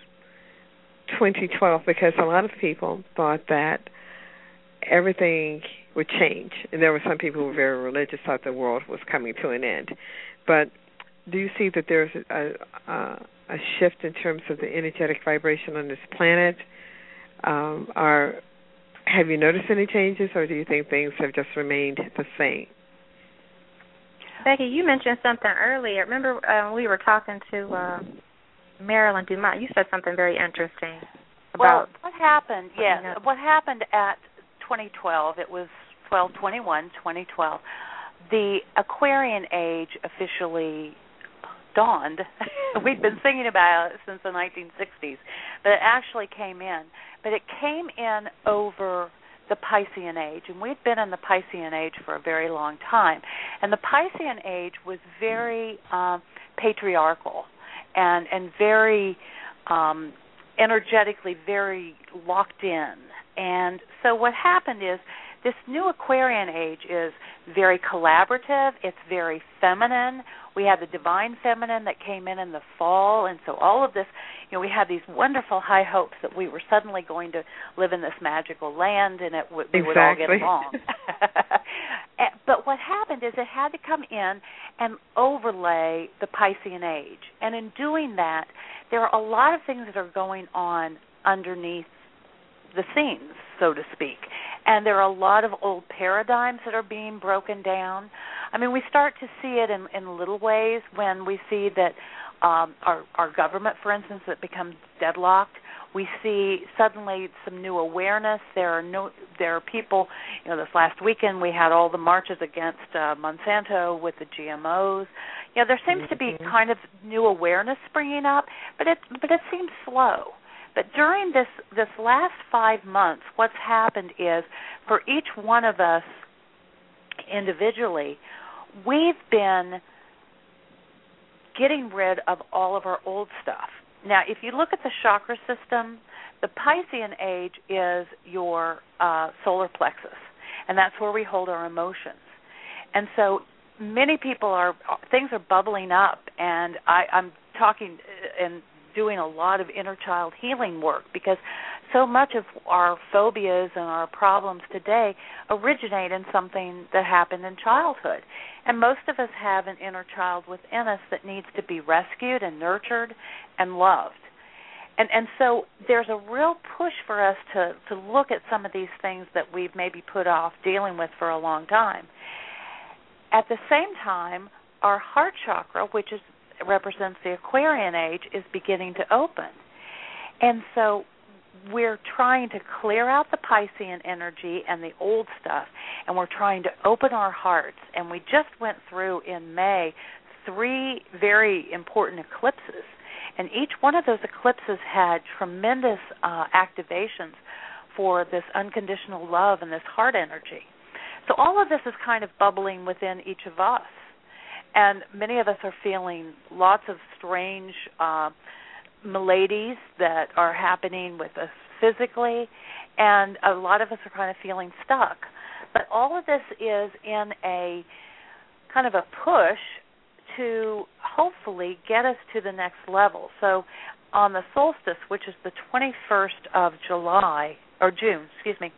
Speaker 3: twenty twelve? Because a lot of people thought that everything would change, and there were some people who were very religious, thought the world was coming to an end. But do you see that there's a, a, a shift in terms of the energetic vibration on this planet? Um, are have you noticed any changes, or do you think things have just remained the same?
Speaker 9: Becky, you mentioned something earlier. Remember uh, we were talking to uh, Marilyn Dumont. You said something very interesting about.
Speaker 8: Well, what happened? Yes,
Speaker 9: Yeah.
Speaker 8: what happened at twenty twelve? It was twelve twenty-one, twenty twelve, the Aquarian age officially dawned. We've been singing about it since the nineteen sixties, but it actually came in. But it came in over the Piscean age, and we've been in the Piscean age for a very long time. And the Piscean age was very um, patriarchal and, and very um, energetically very locked in. And so what happened is this new Aquarian age is very collaborative. It's very feminine. We had the divine feminine that came in in the fall, and so all of this, you know, we had these wonderful high hopes that we were suddenly going to live in this magical land and it w- we
Speaker 3: exactly.
Speaker 8: would all get along. But what happened is it had to come in and overlay the Piscean age. And in doing that, there are a lot of things that are going on underneath the scenes, so to speak. And there are a lot of old paradigms that are being broken down. I mean, we start to see it in, in little ways when we see that um, our, our government, for instance, that becomes deadlocked. We see suddenly some new awareness. There are no, there are people. You know, this last weekend we had all the marches against uh, Monsanto with the G M Os. You know, there seems to be kind of new awareness springing up, but it but it seems slow. But during this this last five months, what's happened is for each one of us individually, we've been getting rid of all of our old stuff. Now, if you look at the chakra system, the Piscean age is your uh, solar plexus, and that's where we hold our emotions. And so many people are, things are bubbling up, and I, I'm talking and doing a lot of inner child healing work because so much of our phobias and our problems today originate in something that happened in childhood. And most of us have an inner child within us that needs to be rescued and nurtured and loved. And and so there's a real push for us to, to look at some of these things that we've maybe put off dealing with for a long time. At the same time, our heart chakra, which is represents the Aquarian age, is beginning to open. And so we're trying to clear out the Piscean energy and the old stuff, and we're trying to open our hearts. And we just went through in May three very important eclipses, and each one of those eclipses had tremendous uh, activations for this unconditional love and this heart energy. So all of this is kind of bubbling within each of us. And many of us are feeling lots of strange uh, maladies that are happening with us physically, and a lot of us are kind of feeling stuck. But all of this is in a kind of a push to hopefully get us to the next level. So on the solstice, which is the twenty-first of July, or June, excuse me,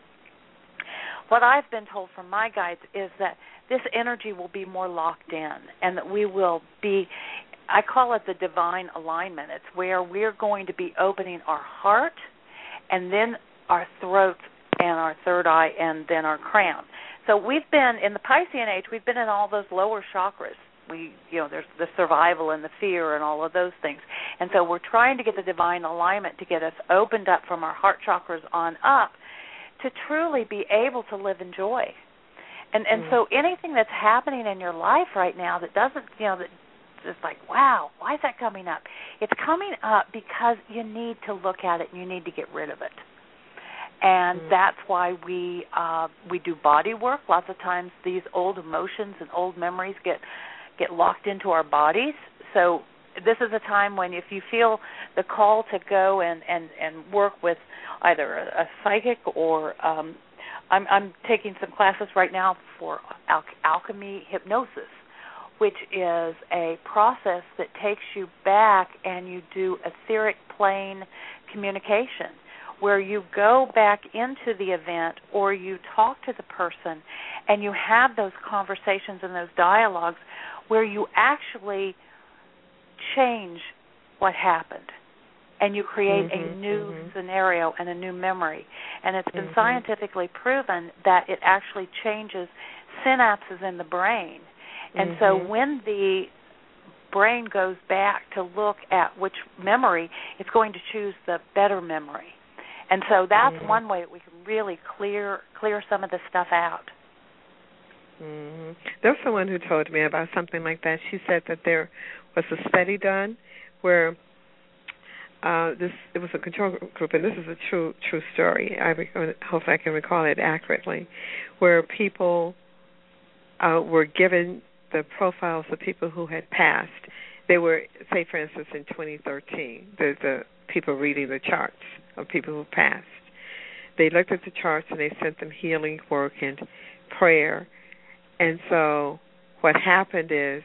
Speaker 8: what I've been told from my guides is that this energy will be more locked in, and that we will be, I call it the divine alignment. It's where we're going to be opening our heart and then our throat and our third eye and then our crown. So we've been, in the Piscean age, we've been in all those lower chakras. We, you know, there's the survival and the fear and all of those things. And so we're trying to get the divine alignment to get us opened up from our heart chakras on up to truly be able to live in joy. And and mm. so anything that's happening in your life right now that doesn't, you know, that it's like, wow, why is that coming up? It's coming up because you need to look at it and you need to get rid of it. And mm. that's why we uh, we do body work. Lots of times these old emotions and old memories get get locked into our bodies. So this is a time when if you feel the call to go and, and, and work with either a, a psychic or um, I'm, I'm taking some classes right now for al- alchemy hypnosis, which is a process that takes you back and you do etheric plane communication, where you go back into the event or you talk to the person and you have those conversations and those dialogues where you actually change what happened. And you create mm-hmm, a new mm-hmm. scenario and a new memory. And it's been mm-hmm. scientifically proven that it actually changes synapses in the brain. And mm-hmm. so when the brain goes back to look at which memory, it's going to choose the better memory. And so that's mm-hmm. one way that we can really clear clear some of this stuff out.
Speaker 3: Mm-hmm. There was someone who told me about something like that. She said that there was a study done where uh, this it was a control group, and this is a true true story. I hope I can recall it accurately, where people uh, were given the profiles of people who had passed. They were, say, for instance, in twenty thirteen, the, the people reading the charts of people who passed. They looked at the charts and they sent them healing work and prayer. And so what happened is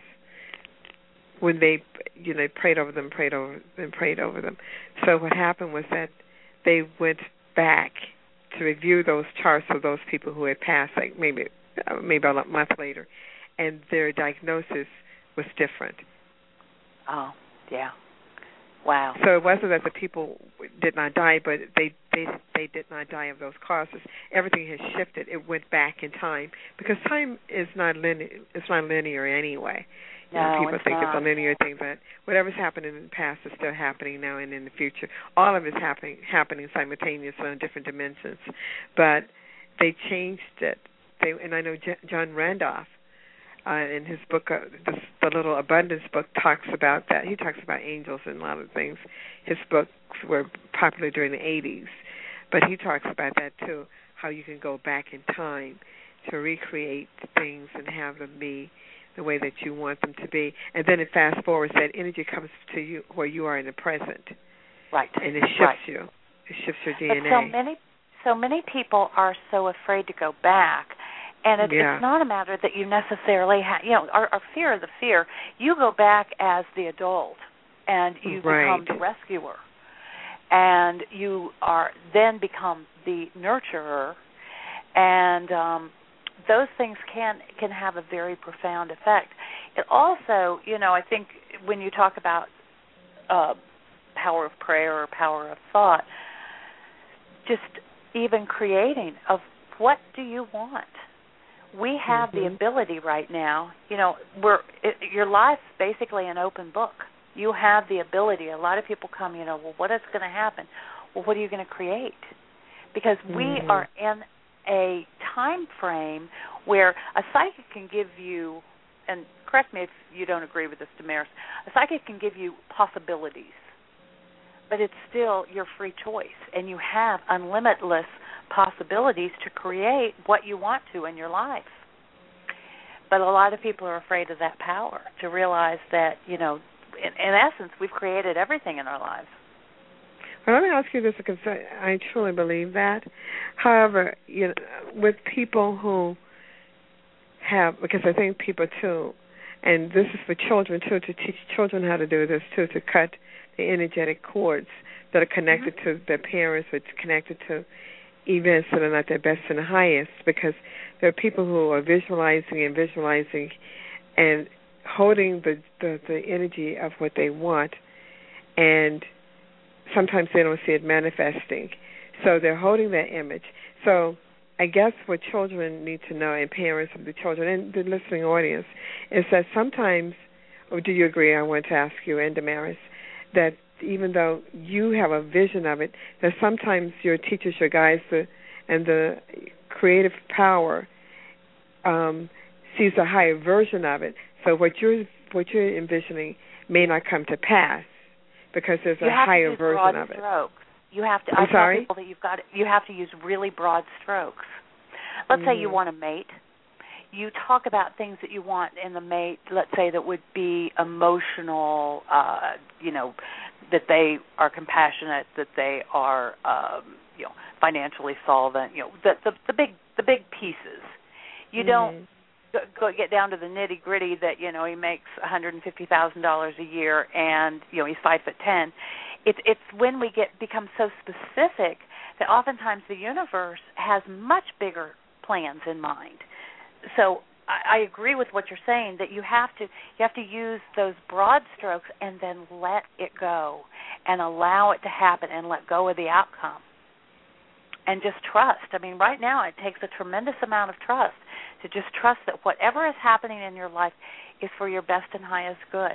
Speaker 3: when they, you know, prayed over them, prayed over them, prayed over them. So what happened was that they went back to review those charts of those people who had passed, like maybe maybe a month later, and their diagnosis was different.
Speaker 8: Oh, yeah. Wow.
Speaker 3: So it wasn't that the people did not die, but they they they did not die of those causes. Everything has shifted. It went back in time because time is not linear. It's not linear anyway. You
Speaker 8: no,
Speaker 3: know, people
Speaker 8: it's
Speaker 3: think
Speaker 8: not.
Speaker 3: it's a linear thing, but whatever's happened in the past is still happening now and in the future. All of it's happening happening simultaneously on different dimensions. But they changed it. They and I know J- John Randolph. Uh, in his book, uh, the, the Little Abundance book, talks about that. He talks about angels and a lot of things. His books were popular during the eighties, but he talks about that too, how you can go back in time to recreate things and have them be the way that you want them to be. And then it fast forwards, that energy comes to you where you are in the present.
Speaker 8: Right.
Speaker 3: And it shifts
Speaker 8: right.
Speaker 3: you. It shifts your D N A.
Speaker 8: But so many, so many people are so afraid to go back. And it,
Speaker 3: yeah.
Speaker 8: it's not a matter that you necessarily have, you know, our, our fear is the fear. You go back as the adult, and you
Speaker 3: right.
Speaker 8: become the rescuer. And you are then become the nurturer. And um, those things can can have a very profound effect. It also, you know, I think when you talk about uh, power of prayer or power of thought, just even creating of what do you want? We have
Speaker 3: mm-hmm.
Speaker 8: the ability right now, you know, we're it, your life's basically an open book. You have the ability. A lot of people come, you know, well, what is going to happen? Well, what are you going to create? Because we
Speaker 3: mm-hmm.
Speaker 8: are in a time frame where a psychic can give you, and correct me if you don't agree with this, Damaris, a psychic can give you possibilities, but it's still your free choice, and you have unlimitless possibilities to create what you want to in your life. But a lot of people are afraid of that power, to realize that, you know, in, in essence, we've created everything in our lives.
Speaker 3: Well, let me ask you this, because I, I truly believe that. However, you know, with people who have, because I think people too, and this is for children too, to teach children how to do this too, to cut the energetic cords that are connected mm-hmm. to their parents, which are connected to events that are not their best and highest, because there are people who are visualizing and visualizing and holding the, the, the energy of what they want, and sometimes they don't see it manifesting. So they're holding that image. So I guess what children need to know, and parents of the children and the listening audience, is that sometimes, or do you agree, I want to ask you and Damaris, that even though you have a vision of it, that sometimes your teachers, your guides, the, and the creative power um, sees a higher version of it. So what you're what you're envisioning may not come to pass because there's
Speaker 8: you
Speaker 3: a higher
Speaker 8: use
Speaker 3: version
Speaker 8: broad
Speaker 3: of it.
Speaker 8: Strokes. You have to.
Speaker 3: I'm
Speaker 8: I
Speaker 3: sorry?
Speaker 8: tell people that you've got. You have to use really broad strokes. Let's
Speaker 3: mm-hmm.
Speaker 8: say you want a mate. You talk about things that you want in the mate, let's say that would be emotional, uh, you know, that they are compassionate, that they are, um, you know, financially solvent, you know, the the, the big the big pieces. You mm-hmm. don't go, go get down to the nitty gritty that, you know, he makes one hundred and fifty thousand dollars a year and, you know, he's five foot ten. It's it's when we get become so specific that oftentimes the universe has much bigger plans in mind. So I, I agree with what you're saying, that you have to you have to use those broad strokes and then let it go and allow it to happen and let go of the outcome and just trust. I mean, right now it takes a tremendous amount of trust to just trust that whatever is happening in your life is for your best and highest good.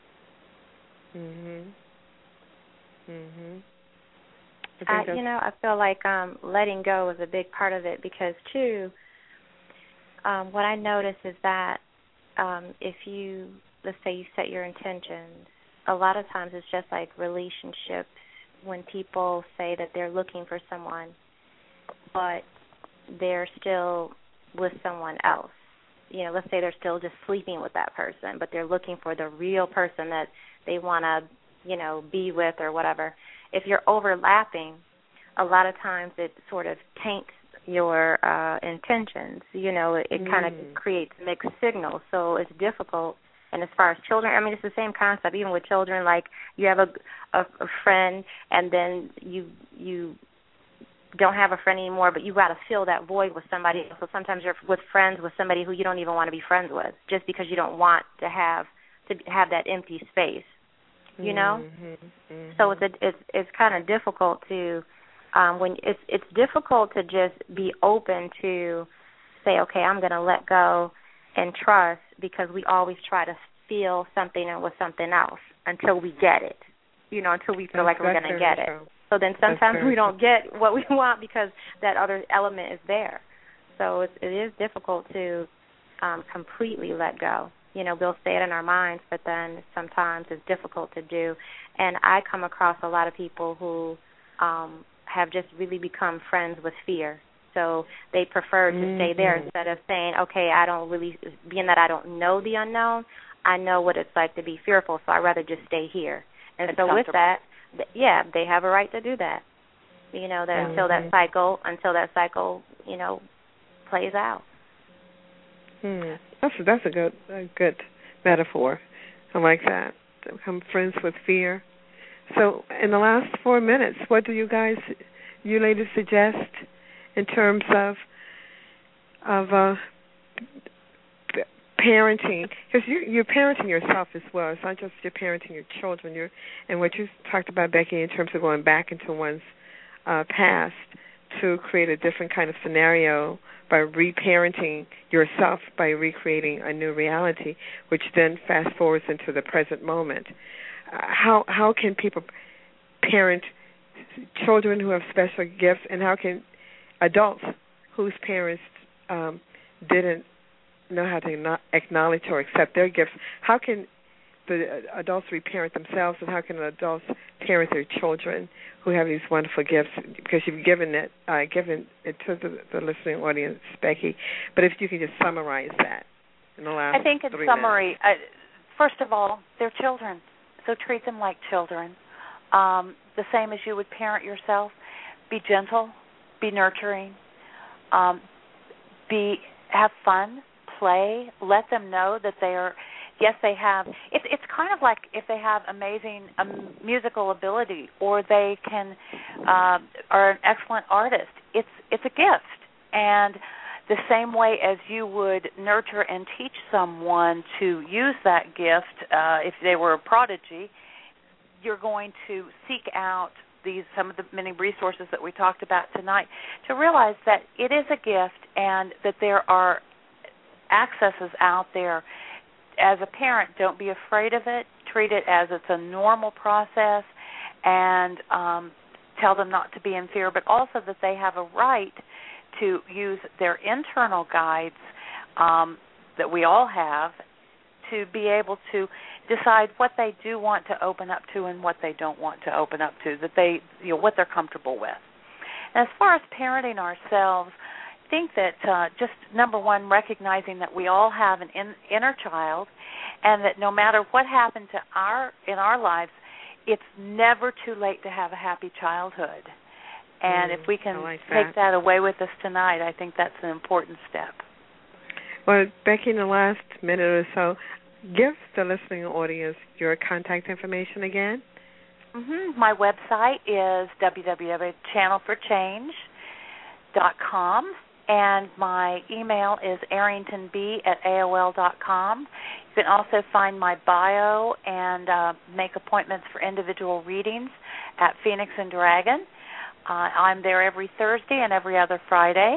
Speaker 3: Mhm. Mhm.
Speaker 9: Uh, you know, I feel like um, letting go is a big part of it because, too, um, what I notice is that um, if you, let's say you set your intentions, a lot of times it's just like relationships when people say that they're looking for someone, but they're still with someone else. You know, let's say they're still just sleeping with that person, but they're looking for the real person that they want to, you know, be with or whatever. If you're overlapping, a lot of times it sort of taints your uh, intentions. You know, it, it mm. kind of creates mixed signals, so it's difficult. And as far as children, I mean, it's the same concept. Even with children, like you have a, a, a friend, and then you you don't have a friend anymore, but you got to fill that void with somebody else. So sometimes you're with friends with somebody who you don't even want to be friends with, just because you don't want to have to have that empty space. You know,
Speaker 3: mm-hmm, mm-hmm.
Speaker 9: so it's a, it's it's kind of difficult to um, when it's it's difficult to just be open to say, okay, I'm going to let go and trust, because we always try to feel something with something else until we get it. You know, until we feel
Speaker 3: that's,
Speaker 9: like we're going to get it.
Speaker 3: true.
Speaker 9: So then sometimes we don't
Speaker 3: true.
Speaker 9: get what we want because that other element is there. So it's, it is difficult to um, completely let go. You know, we'll say it in our minds, but then sometimes it's difficult to do. And I come across a lot of people who um, have just really become friends with fear. So they prefer to
Speaker 3: mm-hmm.
Speaker 9: stay there instead of saying, okay, I don't really, being that I don't know the unknown, I know what it's like to be fearful, so I'd rather just stay here. And
Speaker 8: it's
Speaker 9: so with that, yeah, they have a right to do that. You know, that mm-hmm. until that cycle, until that cycle, you know, plays out.
Speaker 3: Hmm. That's a, that's a good a good metaphor. I like that. Become friends with fear. So, in the last four minutes, what do you guys, you ladies, suggest in terms of of uh, parenting? Because you, you're parenting yourself as well. It's not just you're parenting your children. You're, and what you talked about, Becky, in terms of going back into one's uh, past to create a different kind of scenario by reparenting yourself, by recreating a new reality, which then fast forwards into the present moment. Uh, how how can people parent children who have special gifts, and how can adults whose parents um, didn't know how to acknowledge or accept their gifts, how can the adults reparent themselves, and how can adults parent their children who have these wonderful gifts? Because you've given it, uh, given it to the, the listening audience, Becky. But if you can just summarize that in the last
Speaker 8: I think in
Speaker 3: three
Speaker 8: summary, uh, first of all, they're children, so treat them like children. Um, the same as you would parent yourself. Be gentle, be nurturing, um, be have fun, play. Let them know that they are. Yes, they have. It's it's kind of like if they have amazing um, musical ability, or they can uh, are an excellent artist. It's it's a gift, and the same way as you would nurture and teach someone to use that gift, uh, if they were a prodigy, you're going to seek out these some of the many resources that we talked about tonight to realize that it is a gift and that there are accesses out there. As a parent, don't be afraid of it. Treat it as it's a normal process, and um, tell them not to be in fear, but also that they have a right to use their internal guides um, that we all have to be able to decide what they do want to open up to and what they don't want to open up to, that they, you know, what they're comfortable with. And as far as parenting ourselves, I think that uh, just number one, recognizing that we all have an in, inner child, and that no matter what happened to our in our lives, it's never too late to have a happy childhood. And
Speaker 3: mm,
Speaker 8: if we can
Speaker 3: like
Speaker 8: take that away with us tonight, I think that's an important step.
Speaker 3: Well, Becky, in the last minute or so, give the listening audience your contact information again.
Speaker 8: Mm-hmm. My website is w w w dot channel for change dot com, and my email is arringtonb at a o l dot com. You can also find my bio and uh, make appointments for individual readings at Phoenix and Dragon. Uh, I'm there every Thursday and every other Friday.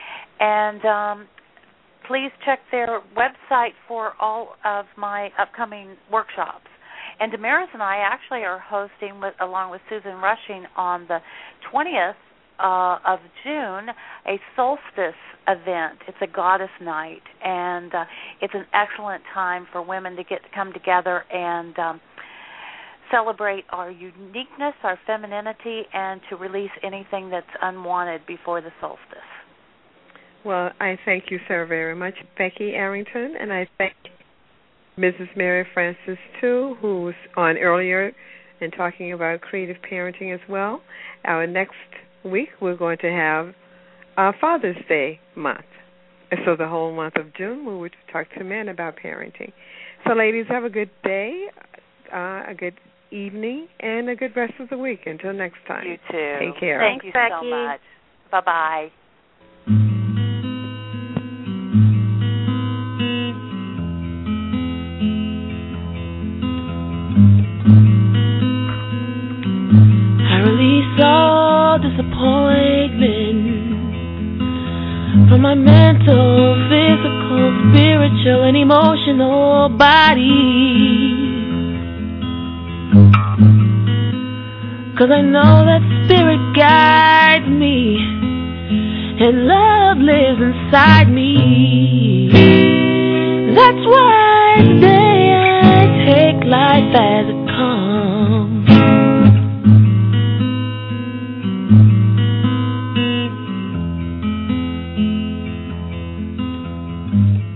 Speaker 8: And um, please check their website for all of my upcoming workshops. And Damaris and I actually are hosting, with, along with Susan Rushing, on the twentieth uh, of June a solstice event. It's a goddess night, and uh, it's an excellent time for women to get to come together and um, celebrate our uniqueness, our femininity, and to release anything that's unwanted before the solstice.
Speaker 3: Well, I thank you so very much, Becky Arrington, and I thank Missus Mary Frances, too, who was on earlier and talking about creative parenting as well. Our next week, we're going to have uh, Father's Day month. And so the whole month of June, we would talk to men about parenting. So, ladies, have a good day, uh, a good evening, and a good rest of the week. Until next time.
Speaker 8: You too.
Speaker 3: Take care.
Speaker 8: Thank
Speaker 9: Thanks,
Speaker 8: you
Speaker 9: Becky.
Speaker 8: so much. Bye-bye.
Speaker 2: I release all disappointment from my mental, physical, spiritual, and emotional body. 'Cause I know that spirit guides me, and love lives inside me. That's why today I take life as it comes. Mm-hmm.